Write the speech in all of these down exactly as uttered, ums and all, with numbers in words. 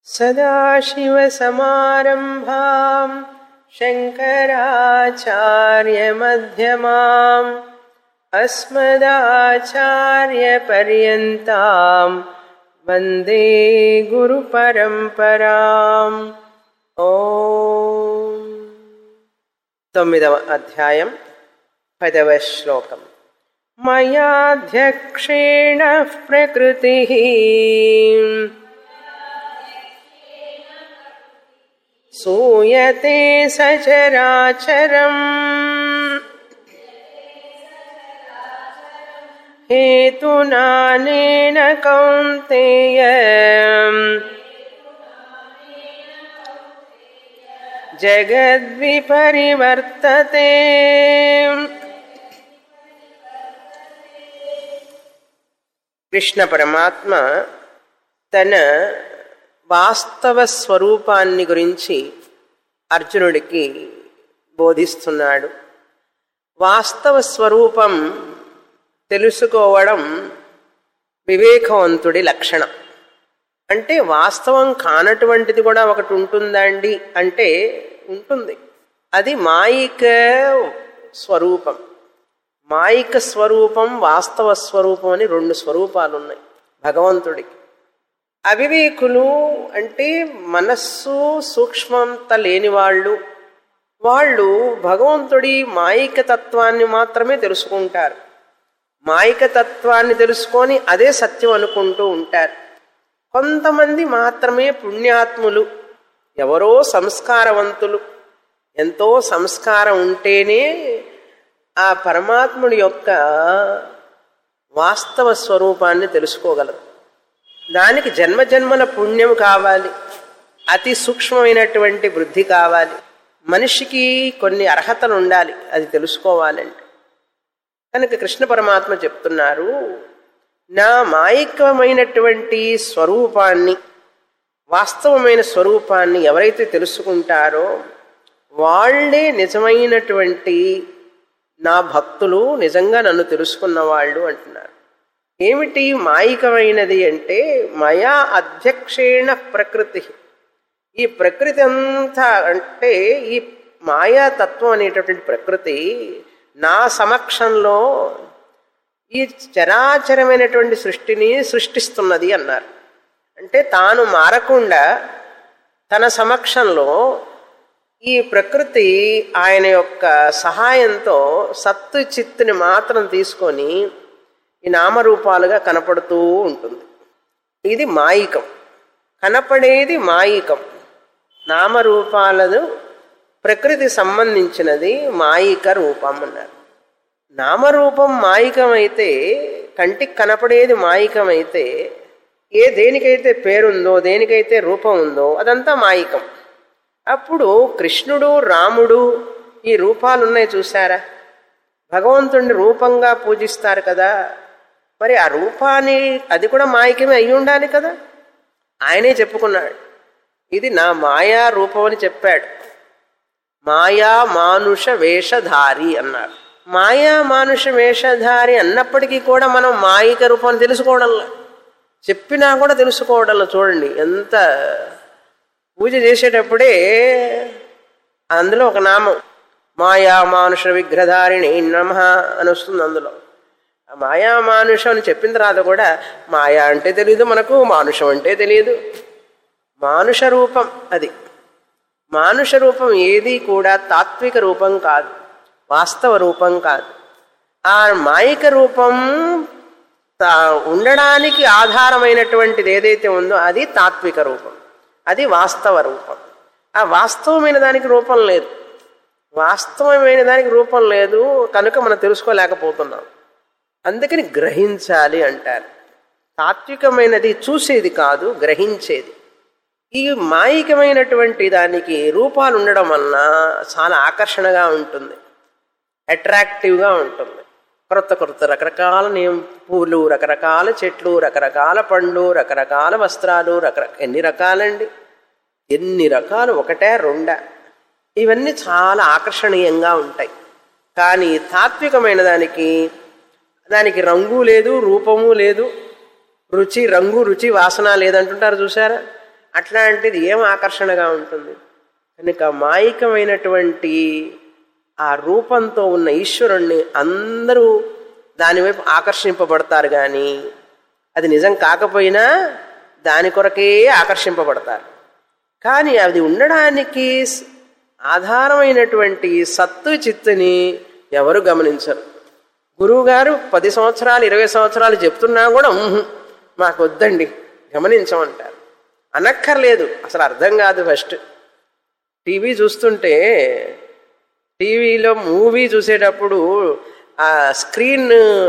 సదాశివసమారంభాం శంకరాచార్యమధ్యమాం అస్మదాచార్యపర్యంతాం వందే గురుపరంపరాం. ఓం. తొమ్మిదవ అధ్యాయం పదవ శ్లోకం. మయాధ్యక్షేణ ప్రకృతిః సూయతే సచరాచరం హేతునానేన కౌంతేయ జగద్విపరివర్తతే. కృష్ణ పరమాత్మ తన వాస్తవ స్వరూపాన్ని గురించి అర్జునుడికి బోధిస్తున్నాడు. వాస్తవ స్వరూపం తెలుసుకోవడం వివేకవంతుడి లక్షణం. అంటే వాస్తవం కానటువంటిది కూడా ఒకటి ఉంటుందండి అంటే ఉంటుంది. అది మాయిక స్వరూపం. మాయిక స్వరూపం, వాస్తవ స్వరూపం అని రెండు స్వరూపాలు ఉన్నాయి భగవంతుడికి. అవివేకులు అంటే మనస్సు సూక్ష్మంత లేని వాళ్ళు, వాళ్ళు భగవంతుడి మాయిక తత్వాన్ని మాత్రమే తెలుసుకుంటారు. మాయిక తత్వాన్ని తెలుసుకొని అదే సత్యం అనుకుంటూ ఉంటారు. కొంతమంది మాత్రమే పుణ్యాత్ములు, ఎవరో సంస్కారవంతులు, ఎంతో సంస్కారం ఉంటేనే ఆ పరమాత్ముడి యొక్క వాస్తవ స్వరూపాన్ని తెలుసుకోగలరు. దానికి జన్మజన్మల పుణ్యం కావాలి, అతి సూక్ష్మమైనటువంటి బుద్ధి కావాలి, మనిషికి కొన్ని అర్హతలు ఉండాలి అది తెలుసుకోవాలంటే. కనుక కృష్ణ పరమాత్మ చెప్తున్నారు, నా మాయికమైనటువంటి స్వరూపాన్ని, వాస్తవమైన స్వరూపాన్ని ఎవరైతే తెలుసుకుంటారో వాళ్ళే నిజమైనటువంటి నా భక్తులు, నిజంగా నన్ను తెలుసుకున్న వాళ్ళు అంటున్నారు. ఏమిటి మాయికమైనది అంటే, మయా అధ్యక్షేణ ప్రకృతి. ఈ ప్రకృతి అంతా అంటే ఈ మాయాతత్వం అనేటటువంటి ప్రకృతి నా సమక్షంలో ఈ చరాచరమైనటువంటి సృష్టిని సృష్టిస్తున్నది అన్నారు. అంటే తాను మారకుండా తన సమక్షంలో ఈ ప్రకృతి ఆయన యొక్క సహాయంతో సత్తు చిత్తుని మాత్రం తీసుకొని ఈ నామరూపాలుగా కనపడుతూ ఉంటుంది. ఇది మాయికం. కనపడేది మాయికం. నామరూపాలను ప్రకృతి సంబంధించినది మాయిక రూపం అన్నారు. నామరూపం మాయికమైతే, కంటికి కనపడేది మాయికమైతే, ఏ దేనికైతే పేరుందో, దేనికైతే రూపం ఉందో అదంతా మాయికం. అప్పుడు కృష్ణుడు, రాముడు ఈ రూపాలు ఉన్నాయి చూసారా, భగవంతుడిని రూపంగా పూజిస్తారు కదా, మరి ఆ రూపాన్ని అది కూడా మాయికమే అయి ఉండాలి కదా. ఆయనే చెప్పుకున్నాడు, ఇది నా మాయా రూపం అని చెప్పాడు. మాయా మానుష వేషధారి అన్నారు. మాయా మానుష వేషధారి అన్నప్పటికీ కూడా మనం మాయిక రూపాన్ని తెలుసుకోవడంలా, చెప్పినా కూడా తెలుసుకోవడంలో. చూడండి, ఎంత పూజ చేసేటప్పుడే అందులో ఒక నామం మాయా మానుష విగ్రహధారిణి నమః అని వస్తుంది. అందులో మాయా మానుషం అని చెప్పిన తర్వాత కూడా మాయా అంటే తెలియదు మనకు, మానుషం అంటే తెలియదు. మానుష రూపం అది. మానుష రూపం ఏది కూడా తాత్విక రూపం కాదు, వాస్తవ రూపం కాదు. ఆ మాయిక రూపం ఉండడానికి ఆధారమైనటువంటిది ఏదైతే ఉందో అది తాత్విక రూపం, అది వాస్తవ రూపం. ఆ వాస్తవమైన దానికి రూపం లేదు. వాస్తవమైన దానికి రూపం లేదు కనుక మనం తెలుసుకోలేకపోతున్నాం. అందుకని గ్రహించాలి అంటారు. తాత్వికమైనది చూసేది కాదు, గ్రహించేది. ఈ మాయికమైనటువంటి దానికి రూపాలు ఉండడం వలన చాలా ఆకర్షణగా ఉంటుంది, అట్రాక్టివ్గా ఉంటుంది. కొత్త కొత్త రకరకాల పూలు, రకరకాల చెట్లు, రకరకాల పండ్లు, రకరకాల వస్త్రాలు, రకరకాల ఎన్ని రకాలండి, ఎన్ని రకాలు, ఒకటే రెండా, ఇవన్నీ చాలా ఆకర్షణీయంగా ఉంటాయి. కానీ తాత్వికమైన దానికి దానికి రంగు లేదు, రూపము లేదు, రుచి రంగు రుచి వాసన లేదంటుంటారు చూసారా. అట్లాంటిది ఏం ఆకర్షణగా ఉంటుంది? కనుక మాయికమైనటువంటి ఆ రూపంతో ఉన్న ఈశ్వరుణ్ణి అందరూ దానివైపు ఆకర్షింపబడతారు, కానీ అది నిజం కాకపోయినా దాని కొరకే ఆకర్షింపబడతారు. కానీ అది ఉండడానికి ఆధారమైనటువంటి సత్తు చిత్తుని ఎవరు గమనించరు. గురువుగారు పది సంవత్సరాలు ఇరవై సంవత్సరాలు చెప్తున్నా కూడా మాకు వద్దండి గమనించమంటారు. అనక్కర్లేదు, అసలు అర్థం కాదు. ఫస్ట్ టీవీ చూస్తుంటే టీవీలో మూవీ చూసేటప్పుడు ఆ స్క్రీన్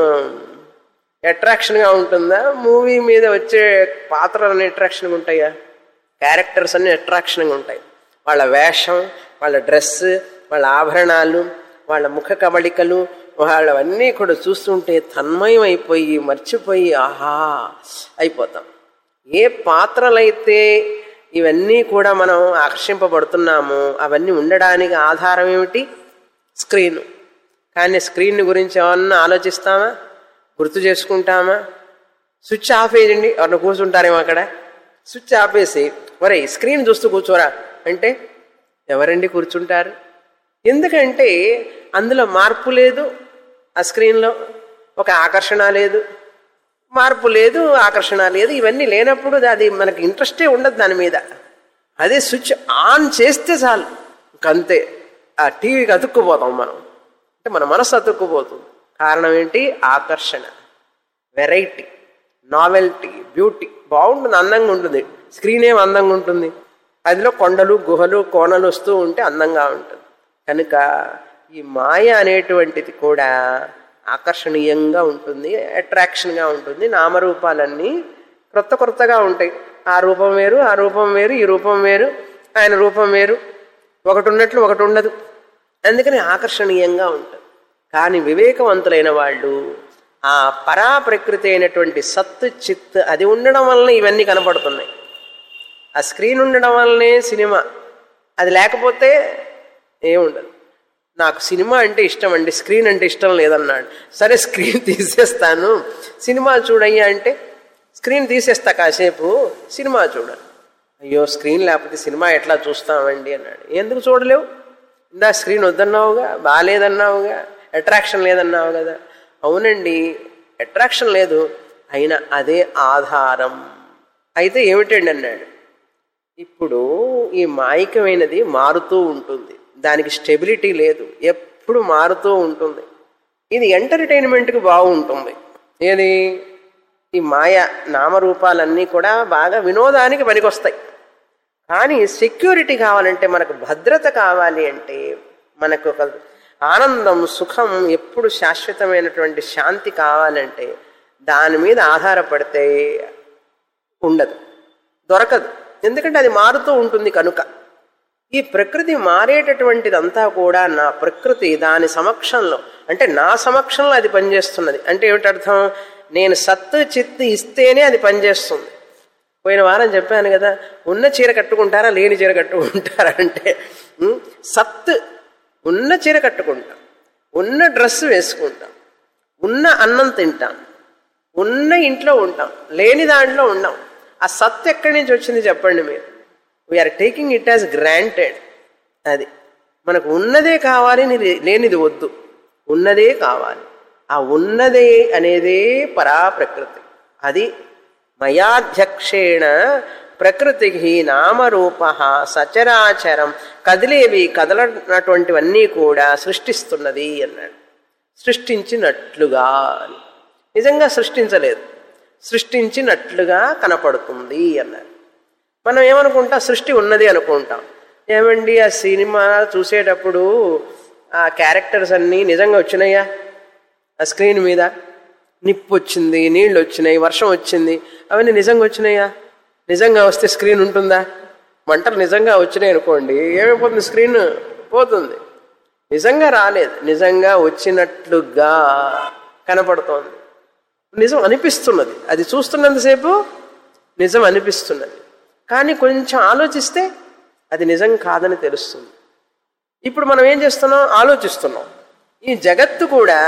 అట్రాక్షన్గా ఉంటుందా, మూవీ మీద వచ్చే పాత్రలన్నీ అట్రాక్షన్గా ఉంటాయా? క్యారెక్టర్స్ అన్నీ అట్రాక్షన్గా ఉంటాయి. వాళ్ళ వేషం, వాళ్ళ డ్రెస్, వాళ్ళ ఆభరణాలు, వాళ్ళ ముఖ కవళికలు, వాళ్ళవన్నీ కూడా చూస్తుంటే తన్మయం అయిపోయి మర్చిపోయి ఆహా అయిపోతాం. ఏ పాత్రలైతే ఇవన్నీ కూడా మనం ఆకర్షింపబడుతున్నామో అవన్నీ ఉండడానికి ఆధారం ఏమిటి? స్క్రీన్. కానీ స్క్రీన్ గురించి ఏమన్నా ఆలోచిస్తామా, గుర్తు చేసుకుంటామా? స్విచ్ ఆఫ్ వేయండి, ఎవరిని కూర్చుంటారేమో అక్కడ, స్విచ్ ఆపేసి ఒరే స్క్రీన్ చూస్తూ కూర్చోరా అంటే ఎవరండి కూర్చుంటారు? ఎందుకంటే అందులో మార్పు లేదు, ఆ స్క్రీన్లో ఒక ఆకర్షణ లేదు, మార్పు లేదు, ఆకర్షణ లేదు. ఇవన్నీ లేనప్పుడు అది మనకి ఇంట్రెస్టే ఉండదు దాని మీద. అదే స్విచ్ ఆన్ చేస్తే చాలు ఇంకంతే, ఆ టీవీకి అతుక్కుపోతాం మనం. అంటే మన మనసు అతుక్కుపోతుంది. కారణం ఏంటి? ఆకర్షణ, వెరైటీ, నావెల్టీ, బ్యూటీ. బాగుంటుంది, అందంగా ఉంటుంది. స్క్రీన్ ఏం అందంగా ఉంటుంది? అదిలో కొండలు గుహలు కోణలు వస్తూ ఉంటే అందంగా ఉంటుంది. కనుక ఈ మాయ అనేటువంటిది కూడా ఆకర్షణీయంగా ఉంటుంది, అట్రాక్షన్గా ఉంటుంది. నామరూపాలన్నీ క్రొత్త క్రొత్తగా ఉంటాయి. ఆ రూపం వేరు, ఆ రూపం వేరు, ఈ రూపం వేరు, ఆయన రూపం వేరు, ఒకటి ఉన్నట్లు ఒకటి ఉండదు. అందుకని ఆకర్షణీయంగా ఉంటుంది. కానీ వివేకవంతులైన వాళ్ళు ఆ పరా ప్రకృతి అయినటువంటి సత్తు చిత్ అది ఉండడం వలన ఇవన్నీ కనపడుతున్నాయి. ఆ స్క్రీన్ ఉండడం వల్లనే సినిమా, అది లేకపోతే ఏముండదు. నాకు సినిమా అంటే ఇష్టం అండి, స్క్రీన్ అంటే ఇష్టం లేదన్నాడు. సరే స్క్రీన్ తీసేస్తాను, సినిమా చూడయ్యా అంటే స్క్రీన్ తీసేస్తా, కాసేపు సినిమా చూడాలి. అయ్యో స్క్రీన్ లేకపోతే సినిమా ఎట్లా చూస్తామండి అన్నాడు. ఎందుకు చూడలేవు? ఇందా స్క్రీన్ వద్దన్నావుగా, బాగాలేదన్నావుగా, అట్రాక్షన్ లేదన్నావు కదా. అవునండి అట్రాక్షన్ లేదు, అయినా అదే ఆధారం. అయితే ఏమిటండి అన్నాడు. ఇప్పుడు ఈ మాయికమైనది మారుతూ ఉంటుంది, దానికి స్టెబిలిటీ లేదు, ఎప్పుడు మారుతూ ఉంటుంది. ఇది ఎంటర్టైన్మెంట్కి బాగుంటుంది. ఏది? ఈ మాయ నామరూపాలన్నీ కూడా బాగా వినోదానికి పనికొస్తాయి. కానీ సెక్యూరిటీ కావాలంటే, మనకు భద్రత కావాలి అంటే, మనకు ఒక ఆనందం సుఖం ఎప్పుడు శాశ్వతమైనటువంటి శాంతి కావాలంటే దాని మీద ఆధారపడితే ఉండదు, దొరకదు. ఎందుకంటే అది మారుతూ ఉంటుంది కనుక. ఈ ప్రకృతి మారేటటువంటిదంతా కూడా నా ప్రకృతి దాని సమక్షంలో, అంటే నా సమక్షంలో అది పనిచేస్తున్నది. అంటే ఏమిటి అర్థం? నేను సత్తు చిత్తు ఇస్తేనే అది పనిచేస్తుంది. పోయిన వారం చెప్పాను కదా, ఉన్న చీర కట్టుకుంటారా లేని చీర కట్టుకుంటారా అంటే, సత్తు ఉన్న చీర కట్టుకుంటాం, ఉన్న డ్రెస్ వేసుకుంటాం, ఉన్న అన్నం తింటాం, ఉన్న ఇంట్లో ఉంటాం, లేని దాంట్లో ఉండం. ఆ సత్తు ఎక్కడి నుంచి వచ్చింది చెప్పండి మీరు? We are taking it as granted. అది మనకు ఉన్నదే కావాలి, లేనిది వద్దు, ఉన్నదే కావాలి. ఆ ఉన్నదే అనేదే పరా ప్రకృతి. అది మయాధ్యక్షేణ ప్రకృతికి నామరూప సచరాచరం, కదిలేవి కదలనటువంటివన్నీ కూడా సృష్టిస్తున్నది అన్నాడు. సృష్టించినట్లుగా, నిజంగా సృష్టించలేదు, సృష్టించినట్లుగా కనపడుతుంది అన్నారు. మనం ఏమనుకుంటాం? సృష్టి ఉన్నది అనుకుంటాం. ఏమండి ఆ సినిమా చూసేటప్పుడు ఆ క్యారెక్టర్స్ అన్నీ నిజంగా వచ్చినాయా? ఆ స్క్రీన్ మీద నిప్పు వచ్చింది, నీళ్ళు వచ్చినాయి, వర్షం వచ్చింది, అవన్నీ నిజంగా వచ్చినాయా? నిజంగా వస్తే స్క్రీన్ ఉంటుందా? మంటలు నిజంగా వచ్చినాయి అనుకోండి, ఏమైపోతుంది? స్క్రీన్ పోతుంది. నిజంగా రాలేదు, నిజంగా వచ్చినట్లుగా కనపడుతోంది, నిజం అనిపిస్తున్నది. అది చూస్తున్నంతసేపు నిజం అనిపిస్తున్నది, కానీ కొంచెం ఆలోచిస్తే అది నిజం కాదని తెలుస్తుంది. ఇప్పుడు మనం ఏం చేస్తున్నాం? ఆలోచిస్తున్నాం. ఈ జగత్తు కూడా,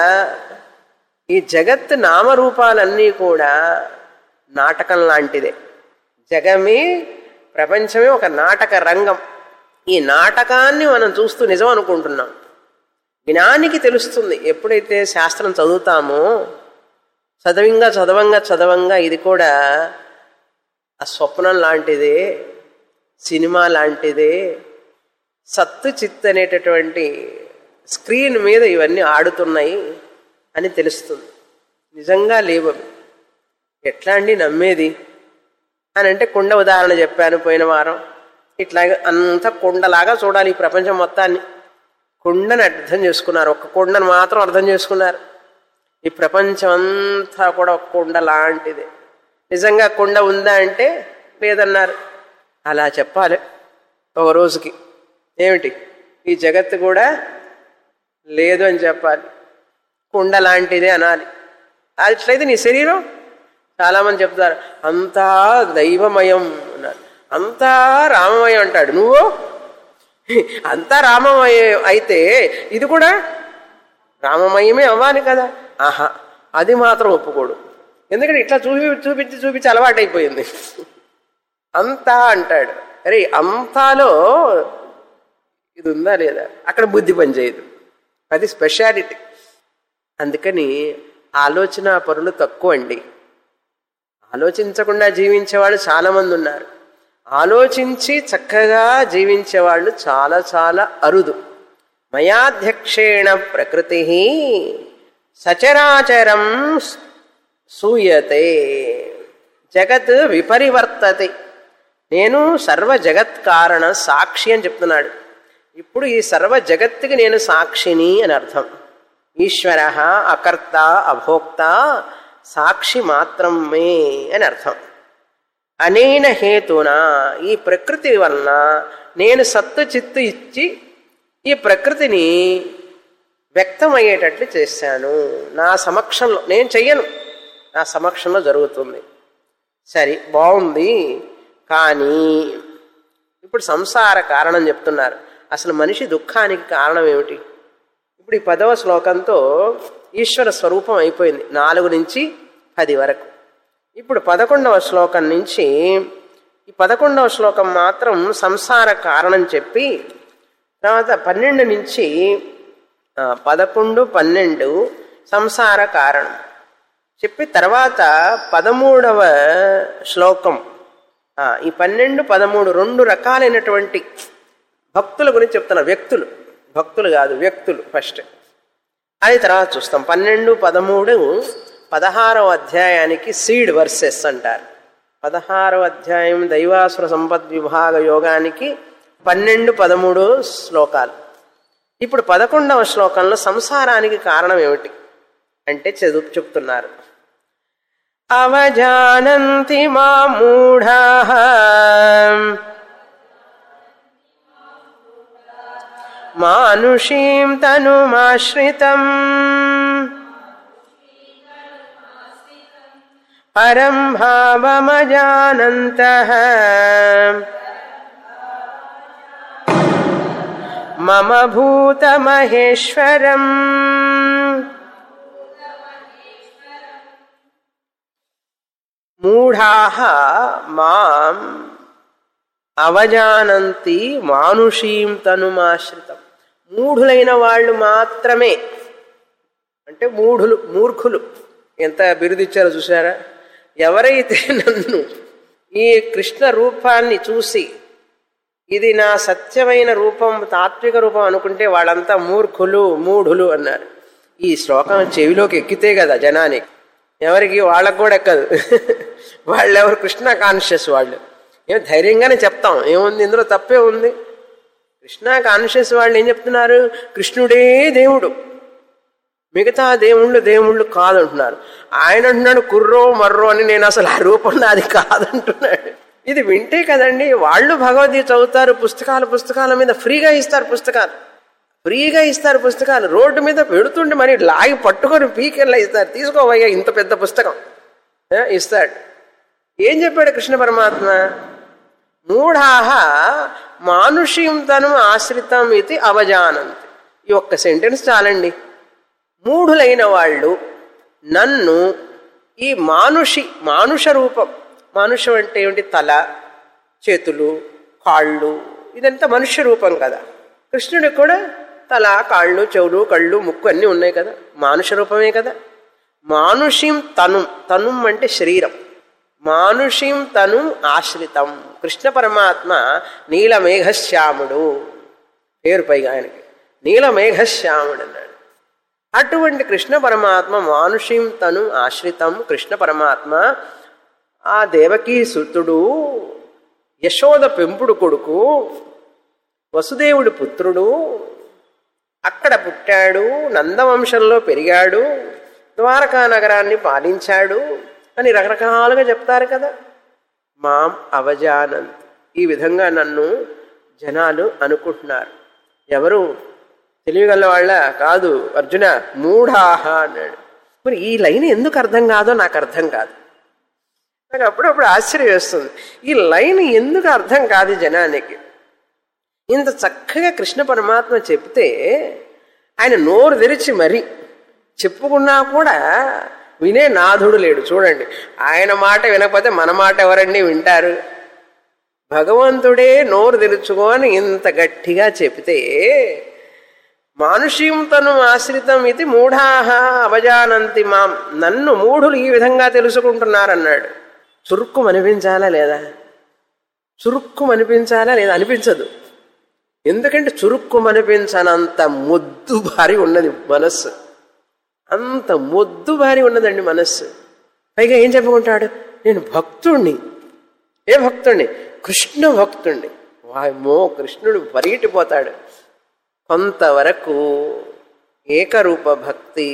ఈ జగత్తు నామరూపాలన్నీ కూడా నాటకం లాంటిదే. జగమే ప్రపంచమే ఒక నాటక రంగం. ఈ నాటకాన్ని మనం చూస్తూ నిజం అనుకుంటున్నాం. జ్ఞానికి తెలుస్తుంది. ఎప్పుడైతే శాస్త్రం చదువుతామో చదవంగా చదవంగా చదవంగా ఇది కూడా ఆ స్వప్నం లాంటిదే, సినిమా లాంటిదే, సత్తు చిత్ అనేటటువంటి స్క్రీన్ మీద ఇవన్నీ ఆడుతున్నాయి అని తెలుస్తుంది. నిజంగా లేవు. ఎట్లా అండి నమ్మేది అని అంటే కుండ ఉదాహరణ చెప్పాను పోయిన వారం. ఇట్లాగే అంత కుండలాగా చూడాలి ఈ ప్రపంచం మొత్తాన్ని. కుండని అర్థం చేసుకున్నారు, ఒక్క కుండను మాత్రం అర్థం చేసుకున్నారు. ఈ ప్రపంచం అంతా కూడా ఒక కుండ లాంటిదే. నిజంగా కుండ ఉందా అంటే లేదన్నారు. అలా చెప్పాలి ఒక రోజుకి. ఏమిటి ఈ జగత్తు కూడా లేదు అని చెప్పాలి, కుండ లాంటిదే అనాలి. అట్లయితే నీ శరీరం చాలామంది చెప్తారు అంతా దైవమయం అన్నారు, అంతా రామమయం అంటాడు. నువ్వు అంతా రామమయం అయితే ఇది కూడా రామమయమే అవ్వాలి కదా. ఆహా, అది మాత్రం ఒప్పుకోడు. ఎందుకంటే ఇట్లా చూపి చూపించి చూపించి అలవాటైపోయింది. అంతా అంటాడు. అరే అంతాలో ఇది ఉందా లేదా, అక్కడ బుద్ధి పనిచేయదు. అది స్పెషాలిటీ. అందుకని ఆలోచన పరులు తక్కువ అండి. ఆలోచించకుండా జీవించేవాళ్ళు చాలామంది ఉన్నారు. ఆలోచించి చక్కగా జీవించేవాళ్ళు చాలా చాలా అరుదు. మయాధ్యక్షేణ ప్రకృతి సచరాచరం సూయతే జగత్ విపరివర్తతే. నేను సర్వ జగత్ కారణ సాక్షి అని చెప్తున్నాడు. ఇప్పుడు ఈ సర్వ జగత్తుకి నేను సాక్షిని అని అర్థం. ఈశ్వర అకర్త అభోక్త సాక్షి మాత్రమే అని అర్థం. అనేన హేతున ఈ ప్రకృతి వలన నేను సత్తు చిత్తు ఇచ్చి ఈ ప్రకృతిని వ్యక్తమయ్యేటట్లు చేశాను. నా సమక్షంలో నేను చెయ్యను, నా సమక్షంలో జరుగుతుంది. సరే బాగుంది. కానీ ఇప్పుడు సంసార కారణం చెప్తున్నారు. అసలు మనిషి దుఃఖానికి కారణం ఏమిటి? ఇప్పుడు ఈ పదవ శ్లోకంతో ఈశ్వర స్వరూపం అయిపోయింది, నాలుగు నుంచి పది వరకు. ఇప్పుడు పదకొండవ శ్లోకం నుంచి ఈ పదకొండవ శ్లోకం మాత్రం సంసార కారణం చెప్పి, తర్వాత పన్నెండు నుంచి పదకొండు పన్నెండు సంసార కారణం చెప్పి, తర్వాత పదమూడవ శ్లోకం ఈ పన్నెండు పదమూడు రెండు రకాలైనటువంటి భక్తుల గురించి చెప్తున్నారు. వ్యక్తులు, భక్తులు కాదు వ్యక్తులు ఫస్ట్, అది తర్వాత చూస్తాం. పన్నెండు పదమూడు పదహారవ అధ్యాయానికి సీడ్ వర్సెస్ అంటారు. పదహారవ అధ్యాయం దైవాసుర సంపద్ విభాగ యోగానికి పన్నెండు పదమూడు శ్లోకాలు. ఇప్పుడు పదకొండవ శ్లోకంలో సంసారానికి కారణం ఏమిటి అంటే చదువు చెప్తున్నారు. అవజానంతి మా మూఢాః మానుషీం తనుమాశ్రితం పరం భావమజానంతః మమ భూతమహేశ్వరం. మూఢాః మాం అవజానంతి మానుషీం తనుమాశ్రితం. మూఢులైన వాళ్ళు మాత్రమే, అంటే మూఢులు మూర్ఖులు. ఎంత బిరుదిచ్చారో చూసారా? ఎవరైతే నన్ను ఈ కృష్ణ రూపాన్ని చూసి ఇది నా సత్యమైన రూపం, తాత్విక రూపం అనుకుంటే వాళ్ళంతా మూర్ఖులు మూఢులు అన్నారు. ఈ శ్లోకం చెవిలోకి ఎక్కితే కదా జనానికి, ఎవరికి వాళ్ళకు కూడా ఎక్కదు. వాళ్ళు ఎవరు కృష్ణ కాన్షియస్ వాళ్ళు. ఏం ధైర్యంగానే చెప్తాం, ఏముంది ఇందులో తప్పే ఉంది. కృష్ణ కాన్షియస్ వాళ్ళు ఏం చెప్తున్నారు? కృష్ణుడే దేవుడు, మిగతా దేవుళ్ళు దేవుళ్ళు కాదంటున్నారు. ఆయన అంటున్నాడు కుర్రో మర్రో అని, నేను అసలు ఆ రూపం నాది కాదంటున్నాడు. ఇది వింటే కదండి వాళ్ళు భగవద్గీత చదువుతారు, పుస్తకాలు పుస్తకాల మీద ఫ్రీగా ఇస్తారు, పుస్తకాలు ఫ్రీగా ఇస్తారు పుస్తకాలు రోడ్డు మీద పెడుతుంటే మరి లాగి పట్టుకొని పీకెళ్ళ ఇస్తారు. తీసుకోవయ్యా ఇంత పెద్ద పుస్తకం ఇస్తాడు. ఏం చెప్పాడు కృష్ణ పరమాత్మ? మూఢాః మానుషీం తను ఆశ్రితం ఇది అవజానంతి. ఈ ఒక్క సెంటెన్స్ చాలండి. మూఢులైన వాళ్ళు నన్ను ఈ మానుషి, మానుష రూపం, మానుషం అంటే ఏమిటి? తల, చేతులు, కాళ్ళు, ఇదంతా మనుష్య రూపం కదా. కృష్ణుడికి కూడా తల, కాళ్ళు, చెవులు, కళ్ళు, ముక్కు అన్నీ ఉన్నాయి కదా, మానుష రూపమే కదా. మానుషీం తను, తను అంటే శరీరం. మానుషీం తను ఆశ్రితం. కృష్ణ పరమాత్మ నీలమేఘశ్యాముడు పేరు, పైగా ఆయనకి నీలమేఘశ్యాముడు అన్నాడు. అటువంటి కృష్ణ పరమాత్మ మానుషీం తను ఆశ్రితం. కృష్ణ పరమాత్మ ఆ దేవకీ సుతుడు, యశోద పెంపుడు కొడుకు, వసుదేవుడి పుత్రుడు, అక్కడ పుట్టాడు, నందవంశంలో పెరిగాడు, ద్వారకా నగరాన్ని పాలించాడు అని రకరకాలుగా చెప్తారు కదా. మాం అవజానంత్, ఈ విధంగా నన్ను జనాలు అనుకుంటున్నారు. ఎవరు? తెలియగల వాళ్ళ కాదు, అర్జున, మూఢాహ అన్నాడు. మరి ఈ లైన్ ఎందుకు అర్థం కాదో నాకు అర్థం కాదు. నాకు అప్పుడప్పుడు ఆశ్చర్యం వేస్తుంది, ఈ లైన్ ఎందుకు అర్థం కాదు జనానికి. ఇంత చక్కగా కృష్ణ పరమాత్మ చెప్తే ఆయన నోరు తెరిచి మరి చెప్పుకున్నా కూడా వినే నాథుడు లేడు. చూడండి, ఆయన మాట వినకపోతే మన మాట ఎవరండి వింటారు? భగవంతుడే నోరు తెరుచుకొని ఇంత గట్టిగా చెప్తే, మానుషీం తను ఆశ్రితం ఇది మూఢాహ అవజానంతి మాం, నన్ను మూఢులు ఈ విధంగా తెలుసుకుంటున్నారన్నాడు. చురుక్కు అనిపించాలా లేదా? చురుక్కు అనిపించాలా లేదా? అనిపించదు. ఎందుకంటే చురుక్కు అనిపించనంత మొద్దు భారీ ఉన్నది మనస్సు, అంత మొద్దు భారీ ఉన్నదండి మనస్సు. పైగా ఏం చెప్పుకుంటాడు? నేను భక్తుణ్ణి. ఏ భక్తుణ్ణి? కృష్ణ భక్తుణ్ణి. వామో, కృష్ణుడు పరిగెట్టిపోతాడు. కొంతవరకు ఏకరూప భక్తి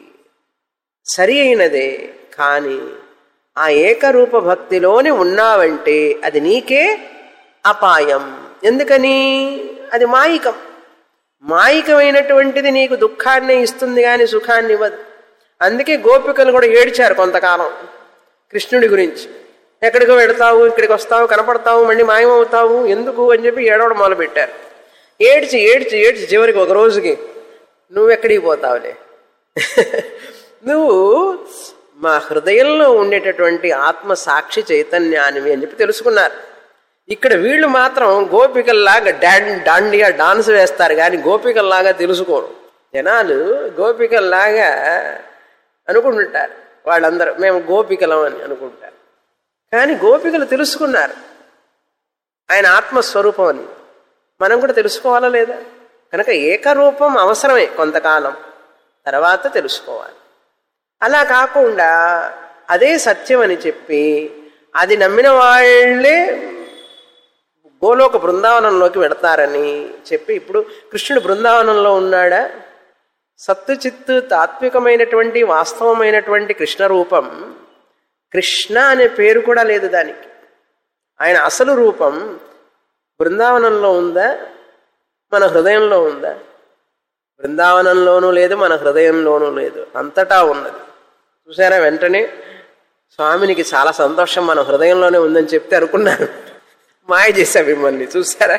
సరి అయినదే, కానీ ఆ ఏకరూప భక్తిలోనే ఉన్నావంటే అది నీకే అపాయం. ఎందుకని? అది మాయికం. మాయికమైనటువంటిది నీకు దుఃఖాన్ని ఇస్తుంది కానీ సుఖాన్ని ఇవ్వదు. అందుకే గోపికలు కూడా ఏడ్చారు కొంతకాలం కృష్ణుడి గురించి. ఎక్కడికో వెడతావు, ఇక్కడికి వస్తావు, కనపడతావు, మళ్ళీ మాయమవుతావు, ఎందుకు అని చెప్పి ఏడవడం మొదలుపెట్టారు. ఏడ్చి ఏడ్చి ఏడ్చి చివరికి ఒక రోజుకి నువ్వెక్కడికి పోతావులే, నువ్వు మా హృదయంలో ఉండేటటువంటి ఆత్మ సాక్షి చైతన్యానివి అని చెప్పి తెలుసుకున్నారు. ఇక్కడ వీళ్ళు మాత్రం గోపికల్లాగా డాన్ డాండియా డాన్స్ వేస్తారు కానీ గోపికల్లాగా తెలుసుకోరు. జనాలు గోపికల్లాగా అనుకుంటుంటారు, వాళ్ళందరూ మేము గోపికలం అని అనుకుంటారు. కానీ గోపికలు తెలుసుకున్నారు ఆయన ఆత్మస్వరూపం అని. మనం కూడా తెలుసుకోవాలా లేదా? కనుక ఏకరూపం అవసరమే కొంతకాలం, తర్వాత తెలుసుకోవాలి. అలా కాకుండా అదే సత్యం అని చెప్పి అది నమ్మిన వాళ్ళే గోలోక బృందావనంలోకి వెడతారని చెప్పి, ఇప్పుడు కృష్ణుడు బృందావనంలో ఉన్నాడా? సత్తు చిత్తు తాత్వికమైనటువంటి వాస్తవమైనటువంటి కృష్ణ రూపం, కృష్ణ అనే పేరు కూడా లేదు దానికి. ఆయన అసలు రూపం బృందావనంలో ఉందా, మన హృదయంలో ఉందా? బృందావనంలోనూ లేదు, మన హృదయంలోనూ లేదు, అంతటా ఉన్నది. చూసారా? వెంటనే స్వామినికి చాలా సంతోషం, మన హృదయంలోనే ఉందని చెప్తే అనుకున్నారు, మాయ చేశా మిమ్మల్ని. చూసారా?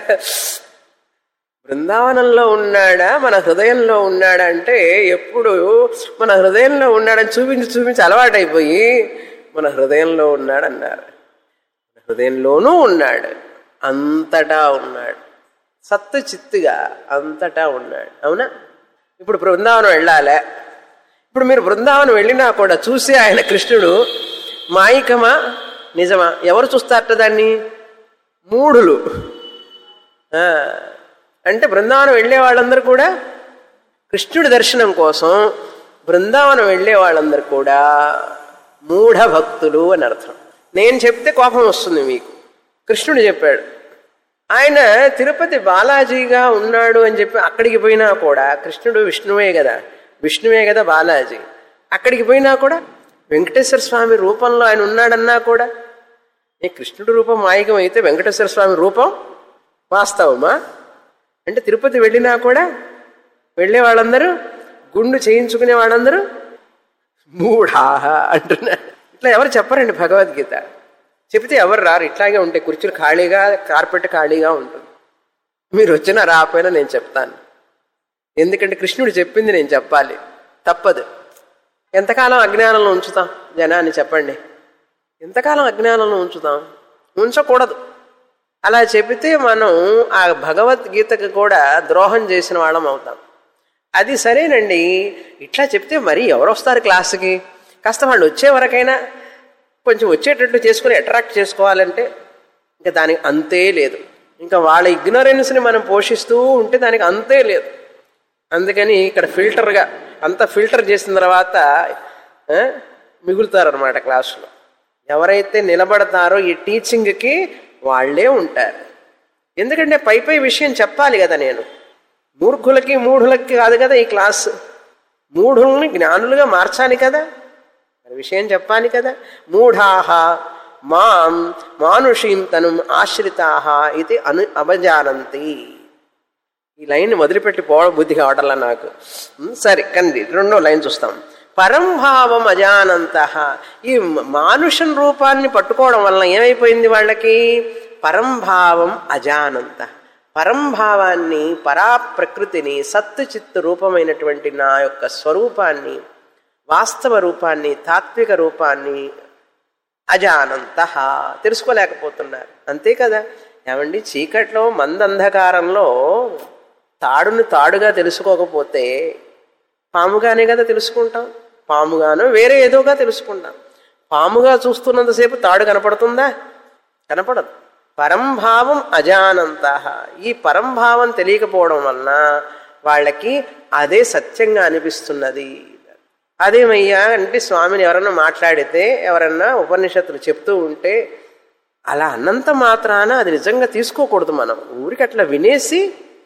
బృందావనంలో ఉన్నాడా, మన హృదయంలో ఉన్నాడా అంటే ఎప్పుడు మన హృదయంలో ఉన్నాడని చూపించి చూపించి అలవాటైపోయి మన హృదయంలో ఉన్నాడన్నారు. హృదయంలోనూ ఉన్నాడు, అంతటా ఉన్నాడు, సత్తు చిత్తుగా అంతటా ఉన్నాడు. అవునా? ఇప్పుడు బృందావనం వెళ్ళాలే, ఇప్పుడు మీరు బృందావనం వెళ్ళినా కూడా చూసి ఆయన కృష్ణుడు మాయికమా నిజమా? ఎవరు చూస్తారట దాన్ని? మూఢులు. అంటే బృందావనం వెళ్ళే వాళ్ళందరూ కూడా కృష్ణుడి దర్శనం కోసం బృందావనం వెళ్ళే వాళ్ళందరూ కూడా మూఢ భక్తులు అని అర్థం. నేను చెప్తే కోపం వస్తుంది మీకు, కృష్ణుడు చెప్పాడు. ఆయన తిరుపతి బాలాజీగా ఉన్నాడు అని చెప్పి అక్కడికి పోయినా కూడా కృష్ణుడు విష్ణువే కదా, విష్ణువే కదా బాలాజీ. అక్కడికి పోయినా కూడా వెంకటేశ్వర స్వామి రూపంలో ఆయన ఉన్నాడన్నా కూడా, ఏ కృష్ణుడి రూపం మాయికం అయితే వెంకటేశ్వర స్వామి రూపం వాస్తవమా? అంటే తిరుపతి వెళ్ళినా కూడా వెళ్ళే వాళ్ళందరూ, గుండు చేయించుకునే వాళ్ళందరూ మూఢాహ అంటున్నారు. ఇట్లా ఎవరు చెప్పరండి భగవద్గీత. చెబితే ఎవరు రారు. ఇట్లాగే ఉంటాయి కుర్చీలు ఖాళీగా, కార్పెట్ ఖాళీగా ఉంటుంది. మీరు వచ్చినా రాకపోయినా నేను చెప్తాను. ఎందుకంటే కృష్ణుడు చెప్పింది నేను చెప్పాలి, తప్పదు. ఎంతకాలం అజ్ఞానంలో ఉంచుతాం జనాన్ని చెప్పండి? ఎంతకాలం అజ్ఞానంలో ఉంచుతాం? ఉంచకూడదు. అలా చెబితే మనం ఆ భగవద్గీతకు కూడా ద్రోహం చేసిన వాళ్ళం అవుతాం. అది సరేనండి, ఇట్లా చెప్తే మరి ఎవరు వస్తారు క్లాసుకి? కాస్త వాళ్ళు వచ్చే వరకైనా కొంచెం వచ్చేటట్టు చేసుకుని అట్రాక్ట్ చేసుకోవాలంటే ఇంకా దానికి అంతే లేదు. ఇంకా వాళ్ళ ఇగ్నోరెన్స్ని మనం పోషిస్తూ ఉంటే దానికి అంతే లేదు. అందుకని ఇక్కడ ఫిల్టర్గా అంత ఫిల్టర్ చేసిన తర్వాత మిగులుతారనమాట క్లాసులో. ఎవరైతే నిలబడతారో ఈ టీచింగ్కి వాళ్ళే ఉంటారు. ఎందుకంటే పై పై విషయం చెప్పాలి కదా. నేను మూర్ఖులకి మూఢులకి కాదు కదా ఈ క్లాసు. మూఢుల్ని జ్ఞానులుగా మార్చాలి కదా, విషయం చెప్పాలి కదా. మూఢాహ మాం మానుషీం తను ఆశ్రితాహ ఇది అను అభజానంతి. ఈ లైన్ వదిలిపెట్టి పోవడం బుద్ధి కావటంలా నాకు. సరే కండి, రెండో లైన్ చూస్తాం. పరంభావం అజానంత. ఈ మానుషం రూపాన్ని పట్టుకోవడం వలన ఏమైపోయింది వాళ్ళకి? పరంభావం అజానంత. పరంభావాన్ని, పరా ప్రకృతిని, సత్తు చిత్తు రూపమైనటువంటి నా యొక్క స్వరూపాన్ని, వాస్తవ రూపాన్ని, తాత్విక రూపాన్ని అజానంత తెలుసుకోలేకపోతున్నారు. అంతే కదా. ఏమండి, చీకట్లో మందంధకారంలో తాడును తాడుగా తెలుసుకోకపోతే పాముగానే కదా తెలుసుకుంటాం. పాముగానో వేరే ఏదోగా తెలుసుకుంటాం. పాముగా చూస్తున్నంతసేపు తాడు కనపడుతుందా? కనపడదు. పరంభావం అజానంత. ఈ పరంభావం తెలియకపోవడం వలన వాళ్ళకి అదే సత్యంగా అనిపిస్తున్నది. అదేమయ్యా అంటే స్వామిని ఎవరన్నా మాట్లాడితే, ఎవరన్నా ఉపనిషత్తులు చెప్తూ ఉంటే అలా అన్నంత మాత్రాన అది నిజంగా తీసుకోకూడదు. మనం ఊరికి అట్లా వినేసి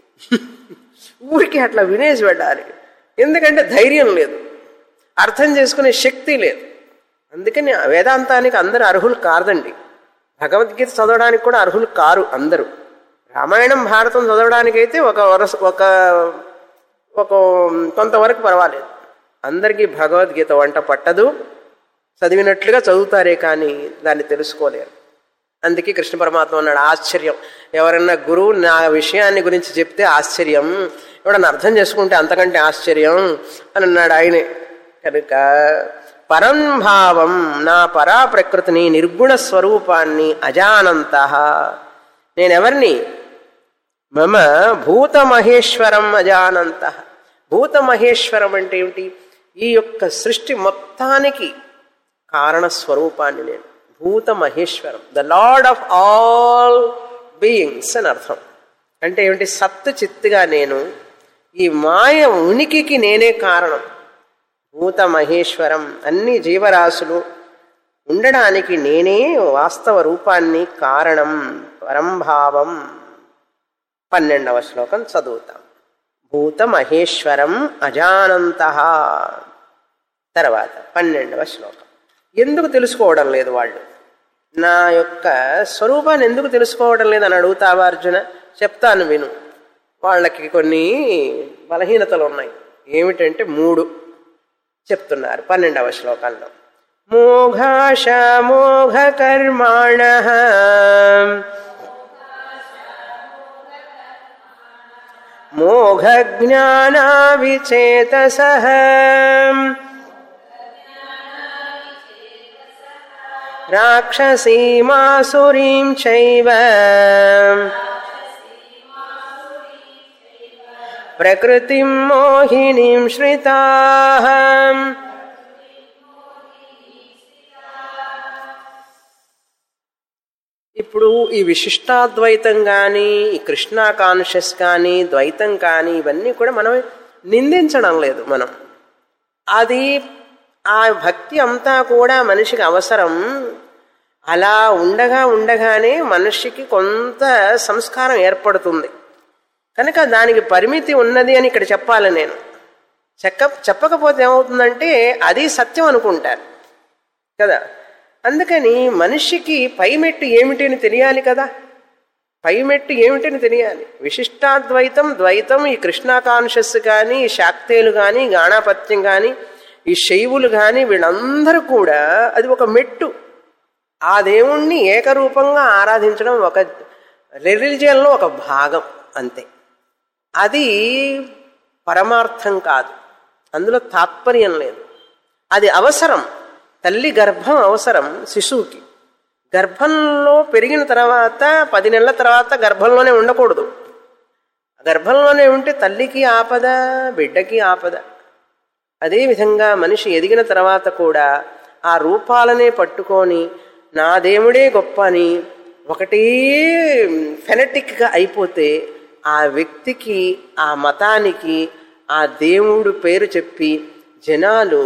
ఊరికి అట్లా వినేసి వెళ్ళాలి. ఎందుకంటే ధైర్యం లేదు, అర్థం చేసుకునే శక్తి లేదు. అందుకని వేదాంతానికి అందరు అర్హులు కాదండి. భగవద్గీత చదవడానికి కూడా అర్హులు కారు అందరూ. రామాయణం భారతం చదవడానికైతే ఒక వరస ఒక ఒక కొంతవరకు పర్వాలేదు. అందరికీ భగవద్గీత వంట పట్టదు. చదివినట్లుగా చదువుతారే కానీ దాన్ని తెలుసుకోలేరు. అందుకే కృష్ణ పరమాత్మ అన్నాడు, ఆశ్చర్యం. ఎవరన్నా గురువు నా విషయాన్ని గురించి చెప్తే ఆశ్చర్యం, ఎవడన్నా అర్థం చేసుకుంటే అంతకంటే ఆశ్చర్యం అని అన్నాడు ఆయనే. కనుక పరంభావం, నా పరా ప్రకృతిని, నిర్గుణ స్వరూపాన్ని అజానంత. నేనెవరిని? మమ భూతమహేశ్వరం అజానంత. భూతమహేశ్వరం అంటే ఏమిటి? ఈ యొక్క సృష్టి మొత్తానికి కారణస్వరూపాన్ని నేను. భూతమహేశ్వరం, the Lord of all beings అని అర్థం. అంటే ఏమిటి? సత్తు చిత్తుగా నేను. ఈ మాయ ఉనికికి నేనే కారణం. భూతమహేశ్వరం, అన్ని జీవరాశులు ఉండడానికి నేనే వాస్తవ రూపాన్ని కారణం. పరంభావం. పన్నెండవ శ్లోకం చదువుతాం. భూతమహేశ్వరం అజానంత. తర్వాత పన్నెండవ శ్లోకం. ఎందుకు తెలుసుకోవడం లేదు వాళ్ళు? నా యొక్క స్వరూపాన్ని ఎందుకు తెలుసుకోవడం లేదని అడుగుతావా అర్జున? చెప్తాను విను. వాళ్ళకి కొన్ని బలహీనతలు ఉన్నాయి. ఏమిటంటే మూడు చెప్తున్నారు పన్నెండవ శ్లోకంలో. మోఘాశ మోఘ కర్మాణ మోఘ జ్ఞాన విచేతసః రాక్షసీమాసురీం చైవ ప్రకృతిం మోహినీం శ్రితాః. ఇప్పుడు ఈ విశిష్టాద్వైతం కానీ, ఈ కృష్ణ కాన్షియస్ కానీ, ద్వైతం కానీ, ఇవన్నీ కూడా మనం నిందించడం లేదు. మనం అది ఆ భక్తి అంతా కూడా మనిషికి అవసరం. అలా ఉండగా ఉండగానే మనిషికి కొంత సంస్కారం ఏర్పడుతుంది. కనుక దానికి పరిమితి ఉన్నది అని ఇక్కడ చెప్పాలి నేను. చెక్క చెప్పకపోతే ఏమవుతుందంటే అది సత్యం అనుకుంటారు కదా. అందుకని మనిషికి పైమెట్టు ఏమిటి అని తెలియాలి కదా. పైమెట్టు ఏమిటని తెలియాలి. విశిష్టాద్వైతం, ద్వైతం, ఈ కృష్ణ కాన్షియస్ కానీ, ఈ శాక్తేయులు కానీ, గాణాపత్యం కానీ, ఈ శైవులు కానీ, వీళ్ళందరూ కూడా అది ఒక మెట్టు. ఆ దేవుణ్ణి ఏకరూపంగా ఆరాధించడం ఒక రిలీజియన్లో ఒక భాగం అంతే. అది పరమార్థం కాదు, అందులో తాత్పర్యం లేదు. అది అవసరం. తల్లి గర్భం అవసరం శిశువుకి. గర్భంలో పెరిగిన తర్వాత పది నెలల తర్వాత గర్భంలోనే ఉండకూడదు. గర్భంలోనే ఉంటే తల్లికి ఆపద, బిడ్డకి ఆపద. అదేవిధంగా మనిషి ఎదిగిన తర్వాత కూడా ఆ రూపాలనే పట్టుకొని నా దేవుడే గొప్ప అని ఒకటే ఫెనటిక్గా అయిపోతే ఆ వ్యక్తికి, ఆ మతానికి ఆ దేవుడు పేరు చెప్పి జనాలు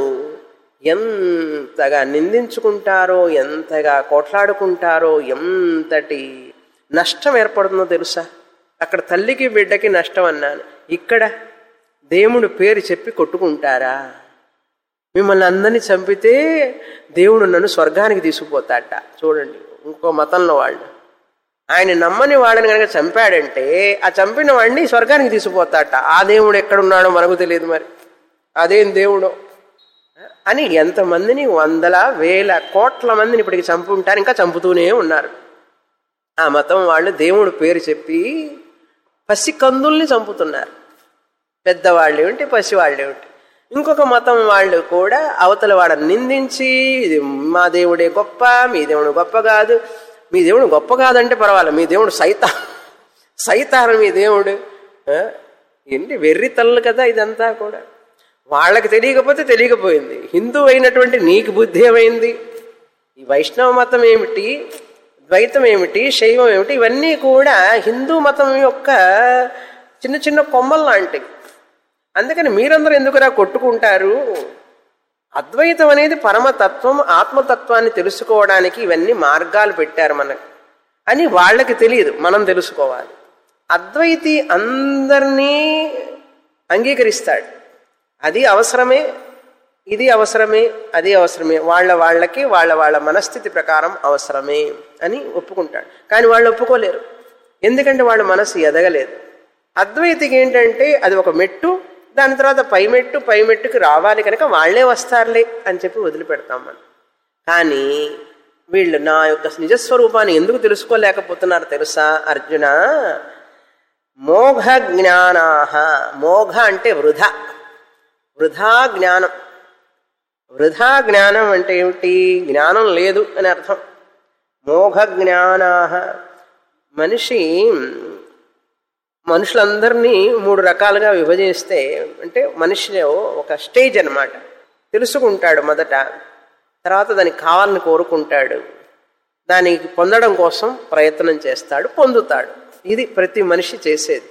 ఎంతగా నిందించుకుంటారో, ఎంతగా కొట్లాడుకుంటారో, ఎంతటి నష్టం ఏర్పడుతుందో తెలుసా. అక్కడ తల్లికి బిడ్డకి నష్టం అన్నాను, ఇక్కడ దేవుడు పేరు చెప్పి కొట్టుకుంటారా? మిమ్మల్ని అందరినీ చంపితే దేవుడు నన్ను స్వర్గానికి తీసుకుపోతాట. చూడండి, ఇంకో మతంలో వాళ్ళు ఆయన నమ్మని వాళ్ళని కనుక చంపాడంటే ఆ చంపిన వాడిని స్వర్గానికి తీసుకుపోతాట. ఆ దేవుడు ఎక్కడున్నాడో మనకు తెలియదు, మరి అదేం దేవుడో అని ఎంతమందిని, వందల వేల కోట్ల మందిని ఇప్పటికి చంపుంటారు, ఇంకా చంపుతూనే ఉన్నారు. ఆ మతం వాళ్ళు దేవుడు పేరు చెప్పి పసి కందుల్ని చంపుతున్నారు. పెద్దవాళ్ళు ఏమిటి, పసివాళ్ళు ఏమిటి. ఇంకొక మతం వాళ్ళు కూడా అవతల వాడని నిందించి ఇది మా దేవుడే గొప్ప, మీ దేవుడు గొప్ప కాదు, మీ దేవుడు గొప్ప కాదంటే పర్వాలేదు, మీ దేవుడు సైతా సైతాను మీ దేవుడు. ఏంటి వెర్రి తల్లు కదా ఇదంతా కూడా. వాళ్ళకి తెలియకపోతే తెలియకపోయింది, హిందూ అయినటువంటి నీకు బుద్ధి ఏమైంది? ఈ వైష్ణవ మతం ఏమిటి, ద్వైతం ఏమిటి, శైవం ఏమిటి, ఇవన్నీ కూడా హిందూ మతం యొక్క చిన్న చిన్న కొమ్మలు లాంటివి. అందుకని మీరందరూ ఎందుకురా కొట్టుకుంటారు? అద్వైతం అనేది పరమతత్వం, ఆత్మతత్వాన్ని తెలుసుకోవడానికి ఇవన్నీ మార్గాలు పెట్టారు మనకు అని వాళ్ళకి తెలియదు, మనం తెలుసుకోవాలి. అద్వైతి అందరినీ అంగీకరిస్తాడు, అది అవసరమే, ఇది అవసరమే, అది అవసరమే, వాళ్ళ వాళ్ళకి వాళ్ళ వాళ్ళ మనస్థితి ప్రకారం అవసరమే అని ఒప్పుకుంటాడు. కానీ వాళ్ళు ఒప్పుకోలేరు, ఎందుకంటే వాళ్ళ మనసు ఎదగలేదు. అద్వైతికి ఏంటంటే అది ఒక మెట్టు, దాని తర్వాత పై మెట్టు, పై మెట్టుకి రావాలి కనుక వాళ్లే వస్తారులే అని చెప్పి వదిలిపెడతాం మనం. కానీ వీళ్ళు నా యొక్క నిజస్వరూపాన్ని ఎందుకు తెలుసుకోలేకపోతున్నారు తెలుసా అర్జున? మోఘ జ్ఞానాహ. మోఘ అంటే వృధా, వృధా జ్ఞానం. వృధా జ్ఞానం అంటే ఏమిటి? జ్ఞానం లేదు అని అర్థం. మోఘ జ్ఞానాహ. మనిషి మనుషులందరినీ మూడు రకాలుగా విభజిస్తే, అంటే మనిషిలో ఒక స్టేజ్ అన్నమాట. తెలుసుకుంటాడు మొదట, తర్వాత దానికి కావాలని కోరుకుంటాడు, దానికి పొందడం కోసం ప్రయత్నం చేస్తాడు, పొందుతాడు. ఇది ప్రతి మనిషి చేసేది.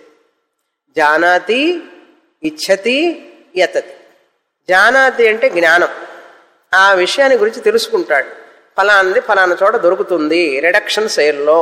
జానాతి, ఇచ్చతి, యతతి. జానాతి అంటే జ్ఞానం, ఆ విషయాన్ని గురించి తెలుసుకుంటాడు. ఫలాంది ఫలానా చోట దొరుకుతుంది, రిడక్షన్ సేల్లో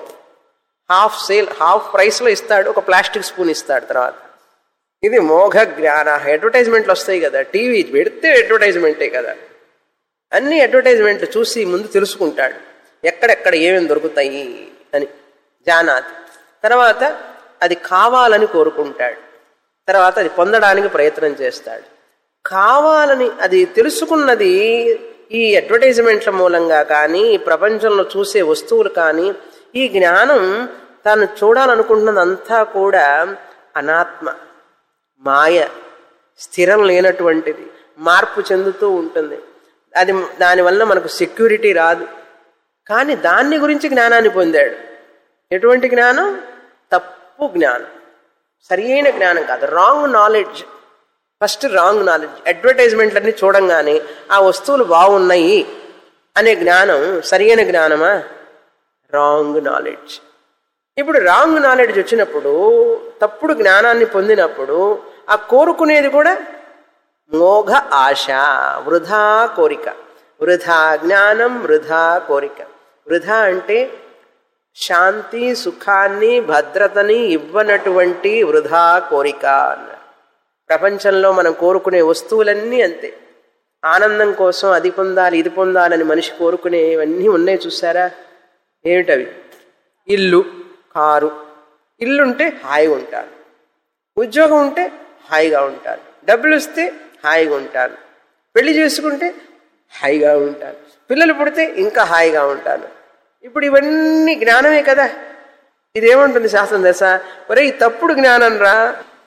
హాఫ్ సేల్ హాఫ్ ప్రైస్లో ఇస్తాడు, ఒక ప్లాస్టిక్ స్పూన్ ఇస్తాడు. తర్వాత ఇది మోఘ జ్ఞాన. అడ్వర్టైజ్మెంట్లు వస్తాయి కదా, టీవీ పెడితే అడ్వర్టైజ్మెంటే కదా, అన్ని అడ్వర్టైజ్మెంట్లు చూసి ముందు తెలుసుకుంటాడు ఎక్కడెక్కడ ఏమేమి దొరుకుతాయి అని. జానాతి. తర్వాత అది కావాలని కోరుకుంటాడు, తర్వాత అది పొందడానికి ప్రయత్నం చేస్తాడు. కావాలని అది తెలుసుకున్నది ఈ అడ్వర్టైజ్మెంట్ల మూలంగా కానీ, ఈ ప్రపంచంలో చూసే వస్తువులు కానీ, ఈ జ్ఞానం తాను చూడాలనుకుంటున్నదంతా కూడా అనాత్మ, మాయ, స్థిరం లేనటువంటిది, మార్పు చెందుతూ ఉంటుంది. అది దానివల్ల మనకు సెక్యూరిటీ రాదు. కానీ దాన్ని గురించి జ్ఞానాన్ని పొందాడు. ఎటువంటి జ్ఞానం? తప్పు జ్ఞానం, సరి అయిన జ్ఞానం కాదు, wrong knowledge. First wrong knowledge. అడ్వర్టైజ్మెంట్లన్నీ చూడంగానే ఆ వస్తువులు బాగున్నాయి అనే జ్ఞానం సరి అయిన జ్ఞానమా? Wrong knowledge. ఇప్పుడు రాంగ్ నాలెడ్జ్ వచ్చినప్పుడు, తప్పుడు జ్ఞానాన్ని పొందినప్పుడు ఆ కోరుకునేది కూడా మోఘ ఆశ, వృధా కోరిక. వృధా జ్ఞానం, వృధా కోరిక. వృధా అంటే శాంతి, సుఖాన్ని, భద్రతని ఇవ్వనటువంటి వృధా కోరిక అన్నారు. ప్రపంచంలో మనం కోరుకునే వస్తువులన్నీ అంతే. ఆనందం కోసం అది పొందాలి, ఇది పొందాలని మనిషి కోరుకునేవన్నీ ఉన్నాయి చూసారా? ఏమిటవి? ఇల్లు, కారు. ఇల్లుంటే హాయిగా ఉంటారు, ఉద్యోగం ఉంటే హాయిగా ఉంటారు, డబ్బులు ఇస్తే హాయిగా ఉంటారు, పెళ్లి చేసుకుంటే హాయిగా ఉంటారు, పిల్లలు పుడితే ఇంకా హాయిగా ఉంటారు. ఇప్పుడు ఇవన్నీ జ్ఞానమే కదా. ఇదేమంటుంది శాస్త్రం తెలుసా? ఒరే ఈ తప్పుడు జ్ఞానం రా,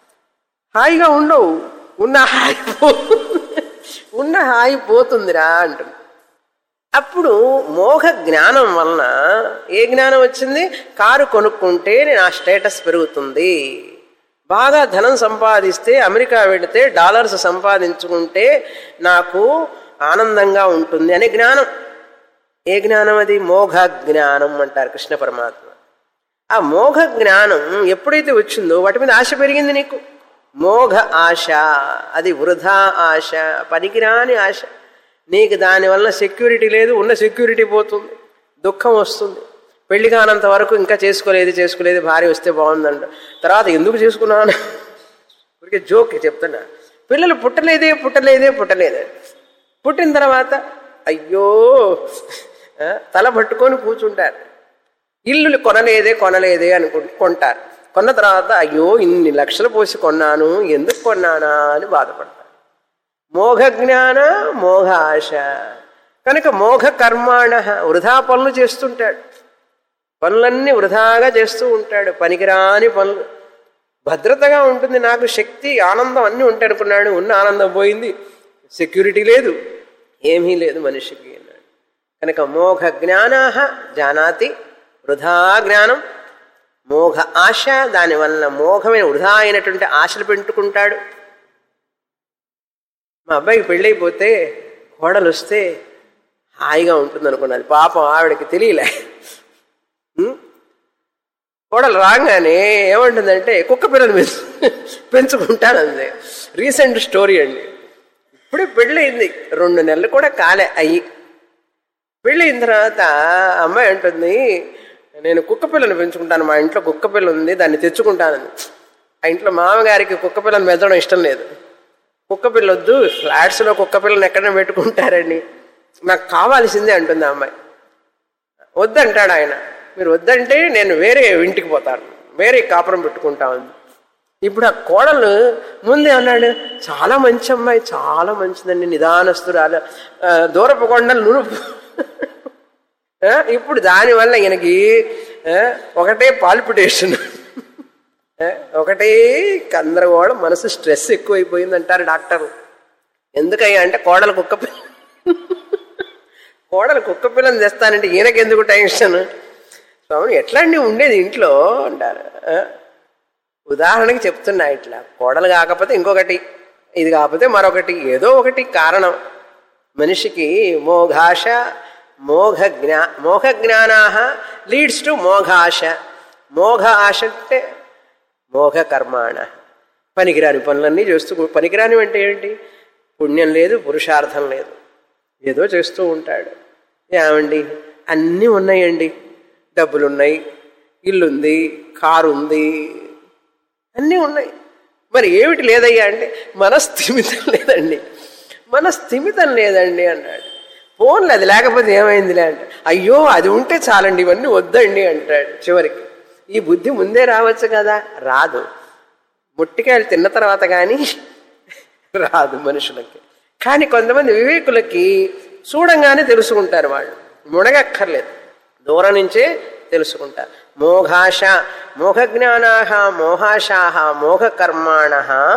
హాయిగా ఉండవు, ఉన్న హాయి పో ఉన్న హాయి పోతుందిరా అంటుంది. అప్పుడు మోహ జ్ఞానం వలన ఏ జ్ఞానం వచ్చింది? కారు కొనుక్కుంటే నా స్టేటస్ పెరుగుతుంది, బాగా ధనం సంపాదిస్తే, అమెరికా వెళితే డాలర్స్ సంపాదించుకుంటే నాకు ఆనందంగా ఉంటుంది అనే జ్ఞానం. ఏ జ్ఞానం అది? మోఘ జ్ఞానం అంటారు కృష్ణ పరమాత్మ. ఆ మోఘ జ్ఞానం ఎప్పుడైతే వచ్చిందో వాటి మీద ఆశ పెరిగింది నీకు. మోఘ ఆశ, అది వృధా ఆశ, పనికిరాని ఆశ. నీకు దానివల్ల సెక్యూరిటీ లేదు, ఉన్న సెక్యూరిటీ పోతుంది, దుఃఖం వస్తుంది. పెళ్లి కానంత వరకు ఇంకా చేసుకోలేదు చేసుకోలేదు భార్య వస్తే బాగుందంట, తర్వాత ఎందుకు చేసుకున్నాను ఊరికే జోక్ చెప్తున్నా. పిల్లలు పుట్టలేదే పుట్టలేదే పుట్టలేదే పుట్టిన తర్వాత అయ్యో తల పట్టుకొని కూర్చుంటారు. ఇల్లు కొనలేదే కొనలేదే అనుకు కొంటారు. కొన్న తర్వాత అయ్యో ఇన్ని లక్షలు పోసి కొన్నాను, ఎందుకు కొన్నానా అని బాధపడతారు. మోఘ జ్ఞాన మోఘ ఆశ కనుక మోఘ కర్మాణ, వృధా పనులు చేస్తుంటాడు. పనులన్నీ వృధాగా చేస్తూ ఉంటాడు, పనికిరాని పనులు. భద్రతగా ఉంటుంది, నాకు శక్తి ఆనందం అన్నీ ఉంటాయి అనుకున్నాడు, ఉన్న ఆనందం పోయింది, సెక్యూరిటీ లేదు, ఏమీ లేదు మనిషికి అన్నాడు. కనుక మోఘ జ్ఞానా జానాతి, వృధా జ్ఞానం మోఘ ఆశ, దానివల్ల మోఘమైన వృధా అయినటువంటి ఆశలు పెట్టుకుంటాడు. మా అబ్బాయికి పెళ్ళైపోతే కోడలు వస్తే హాయిగా ఉంటుంది అనుకున్నది, పాపం ఆవిడకి తెలియలే. కోడలు రాగానే ఏమంటుందంటే కుక్క పిల్లలు పెంచు పెంచుకుంటానంది. రీసెంట్ స్టోరీ అండి. ఇప్పుడే పెళ్ళయింది, రెండు నెలలు కూడా కాలే అయ్యి. పెళ్ళయిన తర్వాత అమ్మాయి అంటుంది, నేను కుక్క పిల్లని పెంచుకుంటాను, మా ఇంట్లో కుక్క పిల్ల ఉంది, దాన్ని తెచ్చుకుంటానని. ఆ ఇంట్లో మామగారికి కుక్క పిల్లని పెంచడం ఇష్టం లేదు. కుక్క పిల్ల వద్దు, ఫ్లాట్స్లో కుక్క పిల్లని ఎక్కడైనా పెట్టుకుంటారండి, నాకు కావాల్సిందే అంటుంది ఆ అమ్మాయి. వద్దంటాడు ఆయన. మీరు వద్దంటే నేను వేరే ఇంటికి పోతాను, వేరే కాపురం పెట్టుకుంటాను. ఇప్పుడు ఆ కోడలు ముందే అన్నాడు, చాలా మంచి అమ్మాయి, చాలా మంచిదండి, నిదానస్తురాలు, దూరపు కొండలు నునుపు. ఇప్పుడు దానివల్ల ఈయనకి ఒకటే పాల్పిటేషన్, ఒకటే గందరగోళం, మనసు స్ట్రెస్ ఎక్కువైపోయింది అంటారు డాక్టర్. ఎందుకయ్యా అంటే కోడలు కుక్క పిల్ల కోడలు కుక్క పిల్లని తెస్తానంటే ఈయనకెందుకు టెన్షన్? స్వామి ఎట్లా అండి ఉండేది ఇంట్లో అంటారు. ఉదాహరణకి చెప్తున్నా, ఇట్లా కోడలు కాకపోతే ఇంకొకటి, ఇది కాకపోతే మరొకటి, ఏదో ఒకటి కారణం. మనిషికి మోఘాశ, మోఘ జ్ఞా మోఘ జ్ఞానా లీడ్స్ టు మోఘాశ. మోఘ ఆశ అంటే మోఘ కర్మాణ, పనికిరాని పనులన్నీ చేస్తూ. పనికిరాని అంటే ఏంటి? పుణ్యం లేదు, పురుషార్థం లేదు, ఏదో చేస్తూ ఉంటాడు. ఏమండి అన్నీ ఉన్నాయండి, డబ్బులున్నాయి, ఇల్లుంది, కారు ఉంది, అన్నీ ఉన్నాయి, మరి ఏమిటి లేదయ్యా అంటే మనస్థిమితం లేదండి, మనస్థిమితం లేదండి అన్నాడు. ఫోన్లు అది లేకపోతే ఏమైందిలే అంటే, అయ్యో అది ఉంటే చాలండి, ఇవన్నీ వద్దండి అంటాడు. చివరికి ఈ బుద్ధి ముందే రావచ్చు కదా, రాదు. ముట్టికాయలు తిన్న తర్వాత కానీ రాదు మనుషులకి. కానీ కొంతమంది వివేకులకి చూడంగానే తెలుసుకుంటారు, వాళ్ళు మునగక్కర్లేదు, దూరం నుంచే తెలుసుకుంటారు. మోఘాశ, మోఘ జ్ఞానా, మోహాశా, మోఘ కర్మాణ,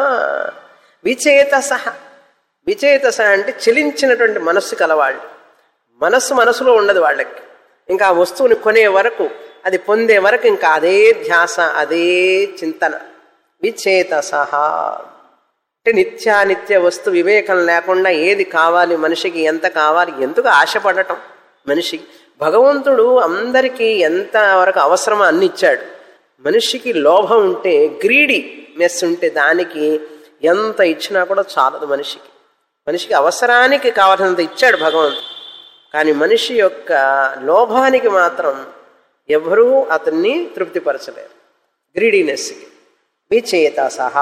విచేతస. విచేతస అంటే చెలించినటువంటి మనస్సు కలవాళ్ళు. మనస్సు మనసులో ఉండదు వాళ్ళకి, ఇంకా ఆ వస్తువుని కొనే వరకు, అది పొందే వరకు ఇంకా అదే ధ్యాస, అదే చింతన. విచేతస అంటే నిత్యానిత్య వస్తు వివేకం లేకుండా ఏది కావాలి మనిషికి, ఎంత కావాలి, ఎందుకు ఆశపడటం మనిషికి? భగవంతుడు అందరికీ ఎంత వరకు అవసరమో అన్ని ఇచ్చాడు. మనిషికి లోభం ఉంటే, గ్రీడీనెస్ ఉంటే, దానికి ఎంత ఇచ్చినా కూడా చాలదు మనిషికి. మనిషికి అవసరానికి కావాల్సినంత ఇచ్చాడు భగవంతుడు, కానీ మనిషి యొక్క లోభానికి మాత్రం ఎవరూ అతన్ని తృప్తిపరచలేరు, గ్రీడీనెస్కి. విచేతసః.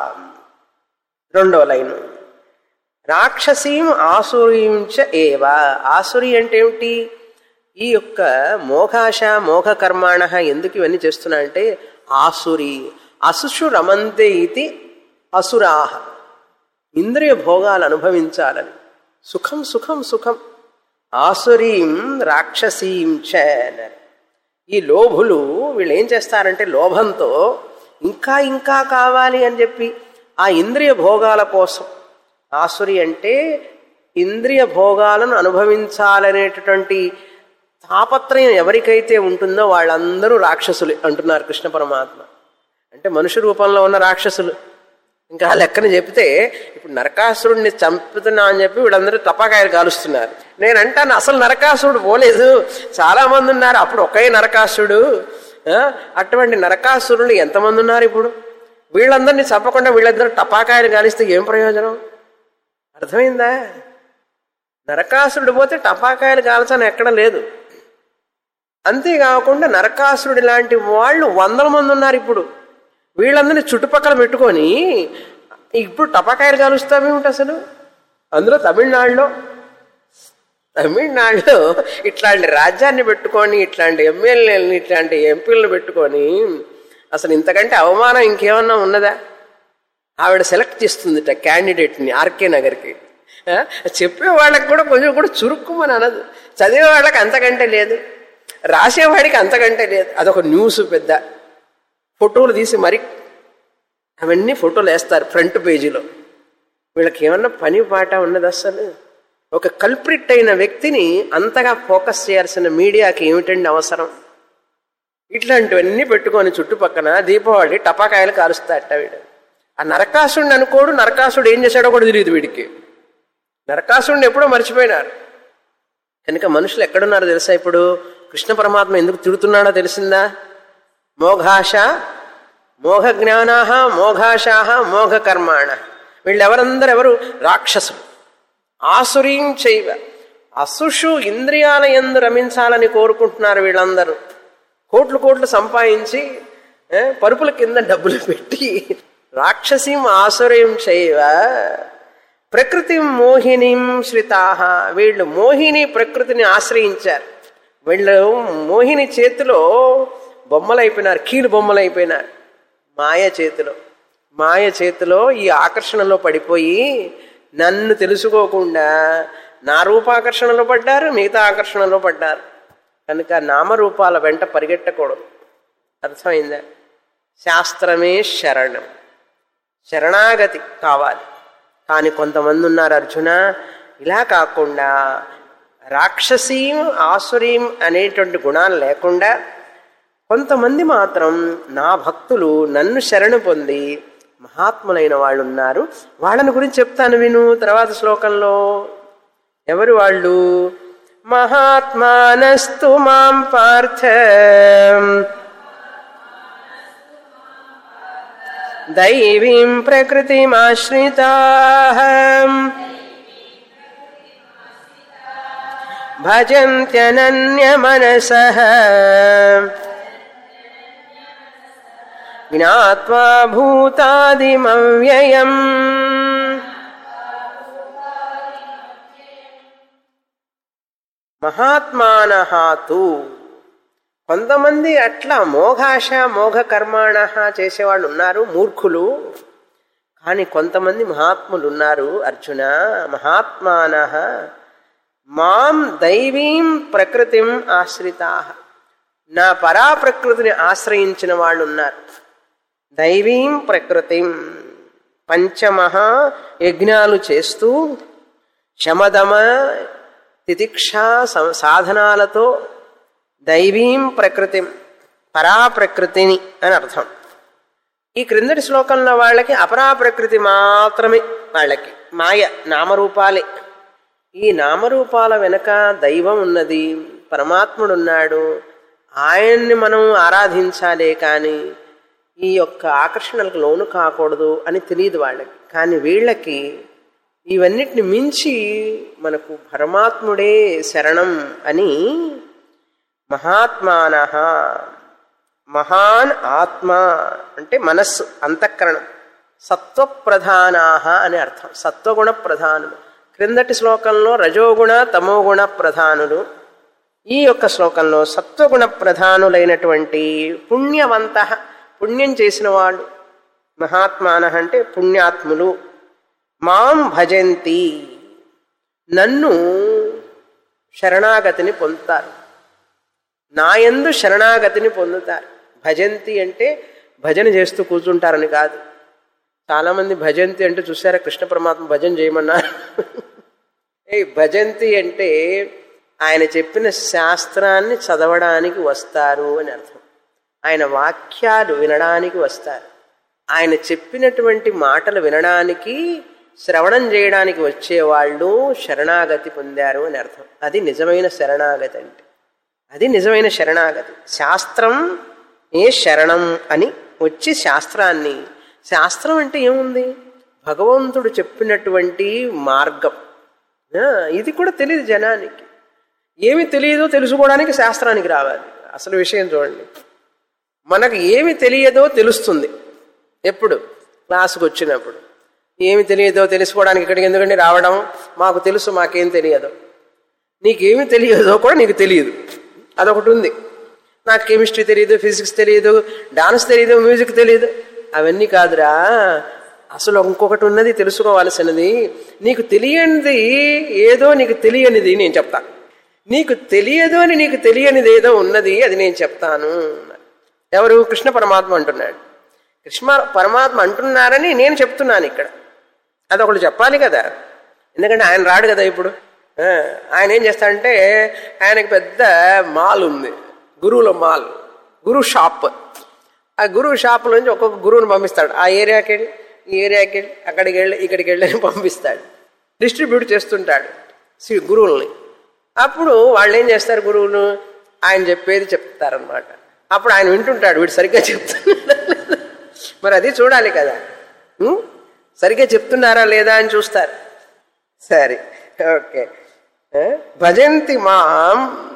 రెండో లైను, రాక్షసీం ఆసురీంచ ఏవ. ఆసురి అంటే ఏమిటి? ఈ యొక్క మోఘాశ, మోఘ కర్మాణ ఎందుకు ఇవన్నీ చేస్తున్నా అంటే, ఆసురి అసుషు రమంతే ఇది అసురాహ, ఇంద్రియ భోగాలు అనుభవించాలని, సుఖం సుఖం సుఖం. ఆసురీం రాక్షసీం చ. ఈ లోభులు వీళ్ళు ఏం చేస్తారంటే, లోభంతో ఇంకా ఇంకా కావాలి అని చెప్పి ఆ ఇంద్రియ భోగాల కోసం. ఆసురి అంటే ఇంద్రియ భోగాలను అనుభవించాలనేటటువంటి తాపత్రయం ఎవరికైతే ఉంటుందో వాళ్ళందరూ రాక్షసులు అంటున్నారు కృష్ణ పరమాత్మ. అంటే మనుష్య రూపంలో ఉన్న రాక్షసులు. ఇంకా ఆ లెక్కన చెప్తే ఇప్పుడు నరకాసురుడిని చంపుతున్నా అని చెప్పి వీళ్ళందరూ టపాకాయలు కాలుస్తున్నారు. నేను అంటాను అసలు నరకాసురుడు పోలేదు, చాలా మంది ఉన్నారు. అప్పుడు ఒకే నరకాసురుడు. అటువంటి నరకాసురులు ఎంతమంది ఉన్నారు ఇప్పుడు? వీళ్ళందరినీ చంపకుండా వీళ్ళందరూ టపాకాయలు కాలిస్తే ఏం ప్రయోజనం? అర్థమైందా? నరకాసురుడు పోతే టపాకాయలు కాల్చని ఎక్కడ లేదు. అంతేకాకుండా నరకాసురుడు లాంటి వాళ్ళు వందల మంది ఉన్నారు ఇప్పుడు. వీళ్ళందరినీ చుట్టుపక్కల పెట్టుకొని ఇప్పుడు టపాకాయలు కాలుస్తామేమిటి అసలు? అందులో తమిళనాడులో తమిళనాడులో ఇట్లాంటి రాజ్యాన్ని పెట్టుకొని ఇట్లాంటి ఎమ్మెల్యేలని ఇట్లాంటి ఎంపీలను పెట్టుకొని అసలు ఇంతకంటే అవమానం ఇంకేమన్నా ఉన్నదా? ఆవిడ సెలెక్ట్ చేస్తుందిట క్యాండిడేట్ని ఆర్కే నగర్కి. చెప్పే వాళ్ళకి కూడా కొంచెం కూడా చురుక్కుమని అనదు. చదివే వాళ్ళకి అంతకంటే లేదు, రాసేవాడికి అంతకంటే లేదు. అదొక న్యూస్ పెద్ద ఫోటోలు తీసి మరి అవన్నీ ఫోటోలు వేస్తారు ఫ్రంట్ పేజీలో. వీళ్ళకి ఏమన్నా పని పాట ఉన్నది? అసలు ఒక కల్ప్రిట్ అయిన వ్యక్తిని అంతగా ఫోకస్ చేయాల్సిన మీడియాకి ఏమిటండి అవసరం? ఇట్లాంటివన్నీ పెట్టుకొని చుట్టుపక్కన దీపావళి టపాకాయలు కాలుస్తాడట వీడు. ఆ నరకాసుడిని అనుకోడు. నరకాసుడు ఏం చేశాడో కూడా తెలియదు వీడికి. నరకాసుడిని ఎప్పుడో మర్చిపోయినారు. కనుక మనుషులు ఎక్కడున్నారో తెలుసా? ఇప్పుడు కృష్ణ పరమాత్మ ఎందుకు తిడుతున్నాడో తెలిసిందా? మోఘాష మోఘ జ్ఞానాహ మోఘాషాహ మోఘ కర్మాణ. వీళ్ళెవరందరూ ఎవరు? రాక్షసులు. ఆసురీం చైవ, అసుషు ఇంద్రియాల యందు రమించాలని కోరుకుంటున్నారు వీళ్ళందరూ. కోట్లు కోట్లు సంపాదించి పరుపుల కింద డబ్బులు పెట్టి రాక్షసీం ఆసురీం చైవ ప్రకృతి మోహినీం శ్రితాహ. వీళ్ళు మోహిని ప్రకృతిని ఆశ్రయించారు. వీళ్ళు మోహిని చేతిలో బొమ్మలైపోయినారు, కీలు బొమ్మలైపోయినారు. మాయ చేతిలో మాయ చేతిలో ఈ ఆకర్షణలో పడిపోయి నన్ను తెలుసుకోకుండా నా రూపాకర్షణలో పడ్డారు, మిగతా ఆకర్షణలో పడ్డారు. కనుక నామరూపాల వెంట పరిగెట్టకూడదు. అర్థమైందా? శాస్త్రమే శరణం, శరణాగతి కావాలి. కానీ కొంతమంది ఉన్నారు అర్జున, ఇలా కాకుండా రాక్షసీం ఆసురీం అనేటువంటి గుణాలు లేకుండా కొంతమంది మాత్రం నా భక్తులు నన్ను శరణు పొంది మహాత్ములైన వాళ్ళు ఉన్నారు. వాళ్ళని గురించి చెప్తాను విను తర్వాత శ్లోకంలో. ఎవరు వాళ్ళు? మహాత్మానస్తు మాం పార్థ దైవీం ప్రకృతిమాశ్రితాః భజంత్యనన్యమనసః జ్ఞాత్వా భూతాదిమవ్యయం. మహాత్మానః తు, కొంతమంది అట్లా మోఘాశ మోఘ కర్మాణ చేసేవాళ్ళు ఉన్నారు, మూర్ఖులు. కానీ కొంతమంది మహాత్ములు ఉన్నారు అర్జున. మహాత్మానః మాం దైవీం ప్రకృతిం ఆశ్రితాః, నా పరాప్రకృతిని ఆశ్రయించిన వాళ్ళు ఉన్నారు. దైవీం ప్రకృతిం, పంచమహా యజ్ఞాలు చేస్తూ శమదమ తితిక్ష సాధనాలతో దైవీం ప్రకృతిం, పరాప్రకృతిని అని అర్థం. ఈ క్రిందటి శ్లోకంలో వాళ్ళకి అపరాప్రకృతి మాత్రమే, వాళ్ళకి మాయ నామరూపాలే. ఈ నామరూపాల వెనక దైవం ఉన్నది, పరమాత్ముడున్నాడు, ఆయన్ని మనం ఆరాధించాలే కానీ ఈ యొక్క ఆకర్షణలకు లోను కాకూడదు అని తెలియదు వాళ్ళకి. కానీ వీళ్ళకి ఇవన్నిటిని మించి మనకు పరమాత్ముడే శరణం అని మహాత్మానః, మహాన్ ఆత్మ అంటే మనస్సు అంతఃకరణం, సత్వప్రధానాః అని అర్థం. సత్వగుణ ప్రధానులు. క్రిందటి శ్లోకంలో రజోగుణ తమోగుణ ప్రధానులు. ఈ యొక్క శ్లోకంలో సత్వగుణ ప్రధానులైనటువంటి పుణ్యవంత, పుణ్యం చేసిన వాళ్ళు. మహాత్మానః అంటే పుణ్యాత్ములు. మాం భజంతి, నన్ను శరణాగతిని పొందుతారు, నాయందు శరణాగతిని పొందుతారు. భజంతి అంటే భజన చేస్తూ కూర్చుంటారని కాదు. చాలామంది భజంతి అంటే చూసారా, కృష్ణ పరమాత్మ భజన చేయమన్నారు. ఏ భజంతి అంటే ఆయన చెప్పిన శాస్త్రాన్ని చదవడానికి వస్తారు అని అర్థం. ఆయన వాక్యాలు వినడానికి వస్తారు. ఆయన చెప్పినటువంటి మాటలు వినడానికి, శ్రవణం చేయడానికి వచ్చేవాళ్ళు శరణాగతి పొందారు అని అర్థం. అది నిజమైన శరణాగతి అంటే. అది నిజమైన శరణాగతి. శాస్త్రం ఏ శరణం అని వచ్చి శాస్త్రాన్ని, శాస్త్రం అంటే ఏముంది? భగవంతుడు చెప్పినటువంటి మార్గం. ఇది కూడా తెలియదు జనానికి. ఏమి తెలియదో తెలుసుకోవడానికి శాస్త్రానికి రావాలి. అసలు విషయం చూడండి, మనకు ఏమి తెలియదో తెలుస్తుంది ఎప్పుడు? క్లాసుకు వచ్చినప్పుడు. ఏమి తెలియదో తెలుసుకోవడానికి ఇక్కడికి ఎందుకంటే రావడం, మాకు తెలుసు మాకేం తెలియదు. నీకేమి తెలియదో కూడా నీకు తెలియదు, అదొకటి ఉంది. నాకు కెమిస్ట్రీ తెలియదు, ఫిజిక్స్ తెలియదు, డాన్స్ తెలియదు, మ్యూజిక్ తెలియదు, అవన్నీ కాదురా. అసలు ఇంకొకటి ఉన్నది తెలుసుకోవాల్సినది. నీకు తెలియనిది ఏదో, నీకు తెలియనిది నేను చెప్తాను. నీకు తెలియదు అని నీకు తెలియనిది ఏదో ఉన్నది, అది నేను చెప్తాను. ఎవరు? కృష్ణ పరమాత్మ అంటున్నాడు. కృష్ణ పరమాత్మ అంటున్నారని నేను చెప్తున్నాను ఇక్కడ. అదొకటి చెప్పాలి కదా, ఎందుకంటే ఆయన రాడు కదా ఇప్పుడు. ఆయన ఏం చేస్తాడంటే, ఆయనకి పెద్ద మాల్ ఉంది, గురువుల మాల్, గురువు షాప్. ఆ గురువు షాప్ నుంచి ఒక్కొక్క గురువుని పంపిస్తాడు. ఆ ఏరియాకి వెళ్ళి, ఈ ఏరియాకి వెళ్ళి, అక్కడికి వెళ్ళి, ఇక్కడికి వెళ్ళి అని పంపిస్తాడు. డిస్ట్రిబ్యూట్ చేస్తుంటాడు గురువుల్ని. అప్పుడు వాళ్ళు ఏం చేస్తారు, గురువులు ఆయన చెప్పేది చెప్తారనమాట. అప్పుడు ఆయన వింటుంటాడు, వీడు సరిగ్గా చెప్తున్నాడు. మరి అది చూడాలి కదా, సరిగ్గా చెప్తున్నారా లేదా అని చూస్తారు. సరే, ఓకే. భజంతి మాం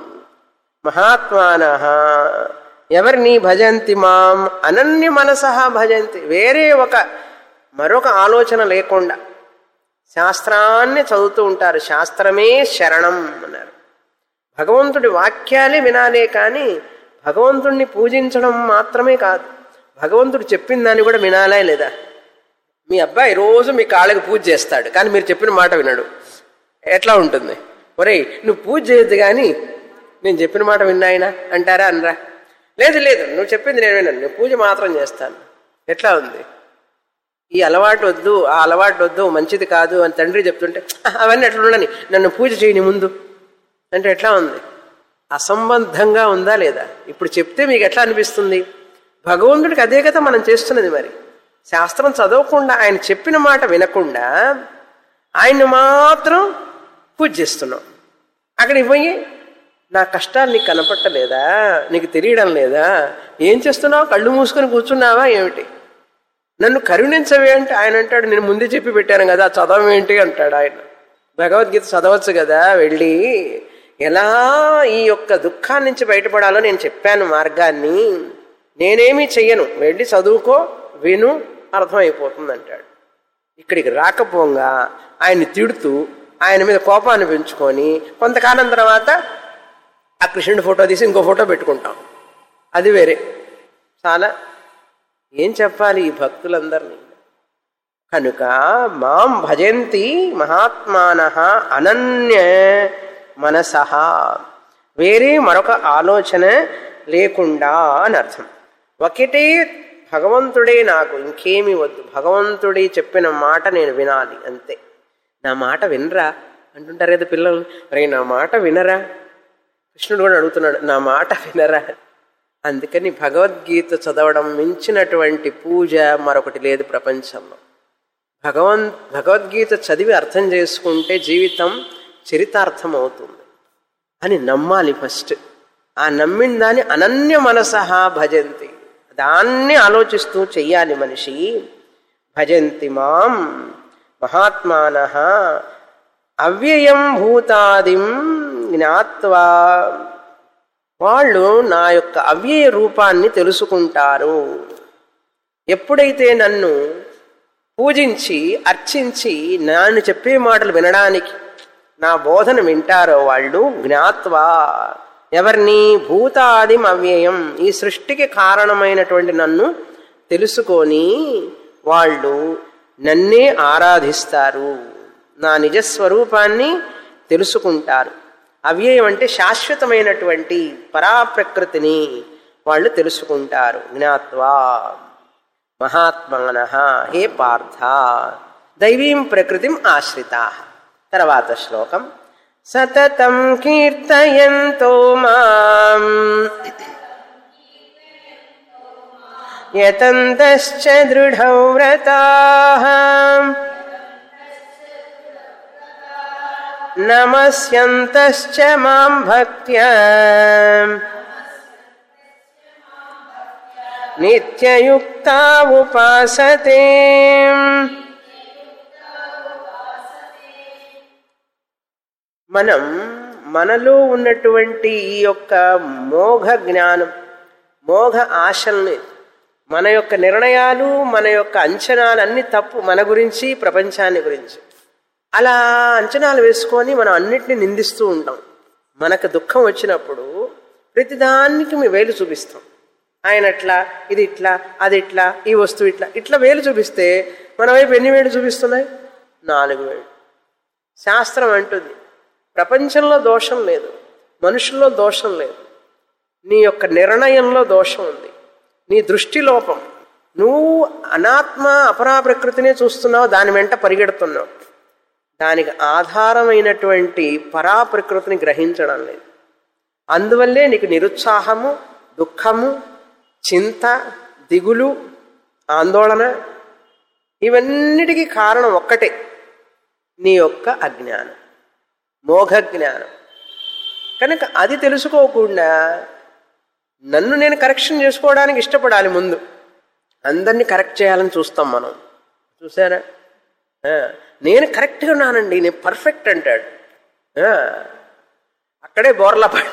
మహాత్మానః, ఎవరిని? భజంతి మాం అనన్య మనసః భజంతి, వేరే ఒక మరొక ఆలోచన లేకుండా శాస్త్రాన్ని చదువుతూ ఉంటారు. శాస్త్రమే శరణం అన్నారు. భగవంతుడి వాక్యాలే వినాలే కానీ భగవంతుడిని పూజించడం మాత్రమే కాదు, భగవంతుడు చెప్పిన దాన్ని కూడా వినాలా లేదా? మీ అబ్బాయి రోజు మీ కాళ్ళకి పూజ చేస్తాడు, కానీ మీరు చెప్పిన మాట వినడు, ఎట్లా ఉంటుంది? ఒరేయ్, నువ్వు పూజ చేయొద్దు కానీ నేను చెప్పిన మాట విన్నాయినా అంటారా? అనరా? లేదు లేదు, నువ్వు చెప్పింది నేను విన్నాను, నేను పూజ మాత్రం చేస్తాను. ఎట్లా ఉంది? ఈ అలవాటు వద్దు, ఆ అలవాటు వద్దు, మంచిది కాదు అని తండ్రి చెప్తుంటే అవన్నీ ఎట్లా ఉండని, నన్ను పూజ చేయని ముందు అంటే ఎట్లా ఉంది? అసంబద్ధంగా ఉందా లేదా? ఇప్పుడు చెప్తే మీకు ఎట్లా అనిపిస్తుంది? భగవంతుడికి అదే కదా మనం చేస్తున్నది. మరి శాస్త్రం చదవకుండా, ఆయన చెప్పిన మాట వినకుండా ఆయన్ని మాత్రం పూజ చేస్తున్నాం. అక్కడికి పోయి నా కష్టాలు నీకు కనపట్టలేదా, నీకు తెలియడం లేదా, ఏం చేస్తున్నావు, కళ్ళు మూసుకొని కూర్చున్నావా ఏమిటి, నన్ను కరుణించవే అంటే ఆయన అంటాడు, నేను ముందే చెప్పి పెట్టాను కదా, చదవేంటి అంటాడు ఆయన. భగవద్గీత చదవచ్చు కదా వెళ్ళి, ఎలా ఈ యొక్క దుఃఖాన్ని నుంచి బయటపడాలో నేను చెప్పాను మార్గాన్ని, నేనేమీ చెయ్యను, వెళ్ళి చదువుకో, విను, అర్థమైపోతుంది అంటాడు. ఇక్కడికి రాకపోగా ఆయన్ని తిడుతూ ఆయన మీద కోపాన్ని పెంచుకొని కొంతకాలం తర్వాత ఆ కృష్ణుడి ఫోటో తీసి ఇంకో ఫోటో పెట్టుకుంటాం, అది వేరే. చాలా ఏం చెప్పాలి ఈ భక్తులందరినీ? కనుక మాం భజంతి మహాత్మానః అనన్య మనసః, వేరే మరొక ఆలోచన లేకుండా అని అర్థం. ఒకటే భగవంతుడే నాకు, ఇంకేమీ వద్దు, భగవంతుడే చెప్పిన మాట నేను వినాలి అంతే. నా మాట వినరా అంటుంటారు కదా పిల్లలు, రే నా మాట వినరా, కృష్ణుడు కూడా అడుగుతున్నాడు, నా మాట వినరా. అందుకని భగవద్గీత చదవడం మించినటువంటి పూజ మరొకటి లేదు ప్రపంచంలో. భగవన్ భగవద్గీత చదివి అర్థం చేసుకుంటే జీవితం చరితార్థం అవుతుంది అని నమ్మాలి ఫస్ట్. ఆ నమ్మిన దాన్ని అనన్య మనసః భజంతి, దాన్ని ఆలోచిస్తూ చెయ్యాలి మనిషి. భజంతి మాం మహాత్మానః అవ్యయం భూతాదిం జ్ఞాత్వా, వాళ్ళు నా యొక్క అవ్యయ రూపాన్ని తెలుసుకుంటారు. ఎప్పుడైతే నన్ను పూజించి అర్చించి నన్ను చెప్పే మాటలు వినడానికి నా బోధన వింటారో వాళ్ళు, జ్ఞాత్వా ఎవరిని? భూతాదిం అవ్యయం, ఈ సృష్టికి కారణమైనటువంటి నన్ను తెలుసుకొని వాళ్ళు నన్నే ఆరాధిస్తారు, నా నిజస్వరూపాన్ని తెలుసుకుంటారు. అవ్యయం అంటే శాశ్వతమైనటువంటి పరాప్రకృతిని వాళ్ళు తెలుసుకుంటారు. జ్ఞాత్వా మహాత్మానః, హే పార్థ, దైవీం ప్రకృతిం ఆశ్రితాః, తర్వాత శ్లోకం సతతం కీర్తయంతో మాం యతంతశ్చ దృఢవ్రతాః నమస్యంతశ్చ మాం భక్త్యా నిత్యయుక్తా ఉపాసతే. మనం మనలో ఉన్నటువంటి ఈ యొక్క మోఘ జ్ఞానం, మోఘ ఆశల్ని, మన యొక్క నిర్ణయాలు, మన యొక్క అంచనాలు అన్నీ తప్పు, మన గురించి, ప్రపంచాన్ని గురించి అలా అంచనాలు వేసుకొని మనం అన్నిటినీ నిందిస్తూ ఉంటాం. మనకు దుఃఖం వచ్చినప్పుడు ప్రతిదానికి మేము వేలు చూపిస్తాం. ఆయన అట్లా, ఇది ఇట్లా, అది ఇట్లా, ఈ వస్తువు ఇట్లా ఇట్లా వేలు చూపిస్తే మన వైపు ఎన్ని వేలు చూపిస్తున్నాయి? నాలుగు వేలు. శాస్త్రం అంటుంది ప్రపంచంలో దోషం లేదు, మనుషుల్లో దోషం లేదు, నీ యొక్క నిర్ణయంలో దోషం ఉంది, నీ దృష్టి లోపం. నువ్వు అనాత్మ అపరా ప్రకృతినే చూస్తున్నావు, దాని వెంట పరిగెడుతున్నావు. దానికి ఆధారమైనటువంటి పరా ప్రకృతిని గ్రహించడం లేదు. అందువల్లే నీకు నిరుత్సాహము, దుఃఖము, చింత, దిగులు, ఆందోళన, ఇవన్నిటికీ కారణం ఒక్కటే, నీ యొక్క అజ్ఞానం, మోఘ జ్ఞానం. కనుక అది తెలుసుకోకుండా నన్ను నేను కరెక్షన్ చేసుకోవడానికి ఇష్టపడాలి. ముందు అందరినీ కరెక్ట్ చేయాలని చూస్తాం మనం. చూసారా, నేను కరెక్ట్గా ఉన్నానండి, నేను పర్ఫెక్ట్ అంటాడు. అక్కడే బోర్లా పడ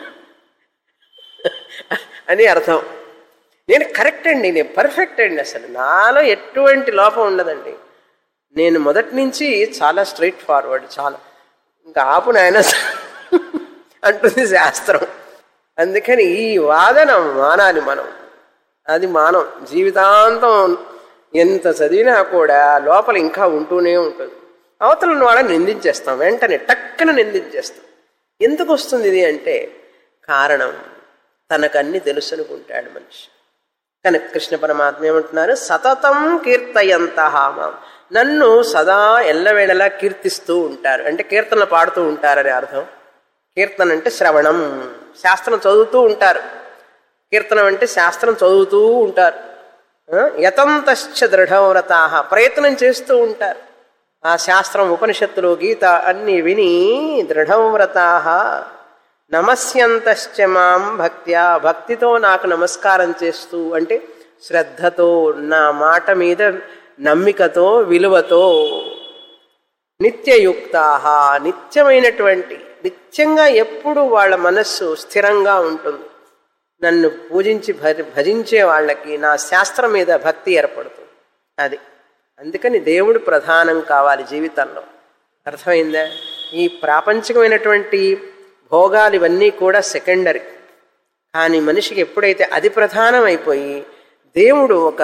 అని అర్థం. నేను కరెక్ట్ అండి, నేను పర్ఫెక్ట్ అండి, అసలు నాలో ఎటువంటి లోపం ఉండదండి, నేను మొదటి నుంచి చాలా స్ట్రైట్ ఫార్వర్డ్, చాలా ఇంకా ఆపు నాయన అంటుంది శాస్త్రం. అందుకని ఈ వాదన మానాలి మనం. అది మానం. జీవితాంతం ఎంత చదివినా కూడా లోపల ఇంకా ఉంటూనే ఉంటుంది. అవతల వాళ్ళని నిందించేస్తాం, వెంటనే టక్కన నిందించేస్తాం. ఎందుకు వస్తుంది ఇది అంటే కారణం తనకన్నీ తెలుసు అనుకుంటాడు మనిషి. కనుక కృష్ణ పరమాత్మ ఏమంటున్నారు, సతతం కీర్తయంతః మాం, నన్ను సదా ఎల్లవేళలా కీర్తిస్తూ ఉంటారు. అంటే కీర్తనలు పాడుతూ ఉంటారని అర్థం. కీర్తన అంటే శ్రవణం, శాస్త్రం చదువుతూ ఉంటారు. కీర్తనం అంటే శాస్త్రం చదువుతూ ఉంటారు. యతంతశ్చ దృఢవ్రతాః, ప్రయత్నం చేస్తూ ఉంటారు. ఆ శాస్త్రం, ఉపనిషత్తులు, గీత అన్నీ విని దృఢవ్రతాః నమస్యంతశ్చ మాం భక్త్యా, భక్తితో నాకు నమస్కారం చేస్తూ, అంటే శ్రద్ధతో, నా మాట మీద నమ్మికతో, విలువతో, నిత్యయుక్తాః, నిత్యమైనటువంటి, నిత్యంగా ఎప్పుడు వాళ్ళ మనస్సు స్థిరంగా ఉంటుంది. నన్ను పూజించి భజించే వాళ్ళకి నా శాస్త్రం మీద భక్తి ఏర్పడుతుంది. అది అందుకని దేవుడు ప్రధానం కావాలి జీవితంలో. అర్థమైందా? ఈ ప్రాపంచికమైనటువంటి భోగాలు ఇవన్నీ కూడా సెకండరీ. కానీ మనిషికి ఎప్పుడైతే అది ప్రధానం అయిపోయి దేవుడు ఒక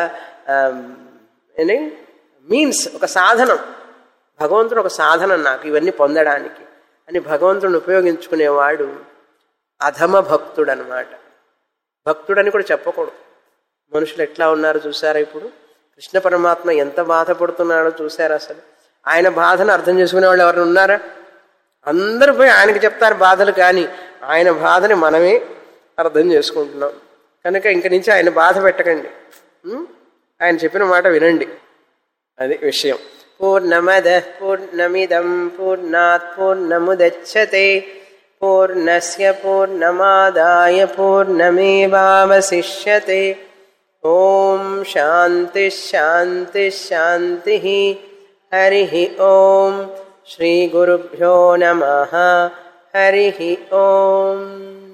ఏని మీన్స్, ఒక సాధనం, భగవంతుడు ఒక సాధనం నాకు ఇవన్నీ పొందడానికి అని భగవంతుడిని ఉపయోగించుకునేవాడు అధమ భక్తుడు అనమాట. భక్తుడని కూడా చెప్పకూడదు. మనుషులు ఎట్లా ఉన్నారు చూసారా? ఇప్పుడు కృష్ణ పరమాత్మ ఎంత బాధపడుతున్నాడో చూసారా? అసలు ఆయన బాధను అర్థం చేసుకునే వాళ్ళు ఎవరు ఉన్నారా? అందరూ పోయి ఆయనకి చెప్తారు బాధలు, కానీ ఆయన బాధని మనమే అర్థం చేసుకుంటున్నాం. కనుక ఇంక నుంచి ఆయన బాధ పెట్టకండి, ఆయన చెప్పిన మాట వినండి. అది విషయం. పూర్ణమద పూర్ణమిదం పూర్ణాత్ పూర్ణముదచ్యతే పూర్ణస్య పూర్ణమాదాయ పూర్ణమేవావశిష్యతే. ఓం శాంతి శాంతి శాంతి. హరి ఓం. శ్రీ గురుభ్యో నమః. హరి ఓం.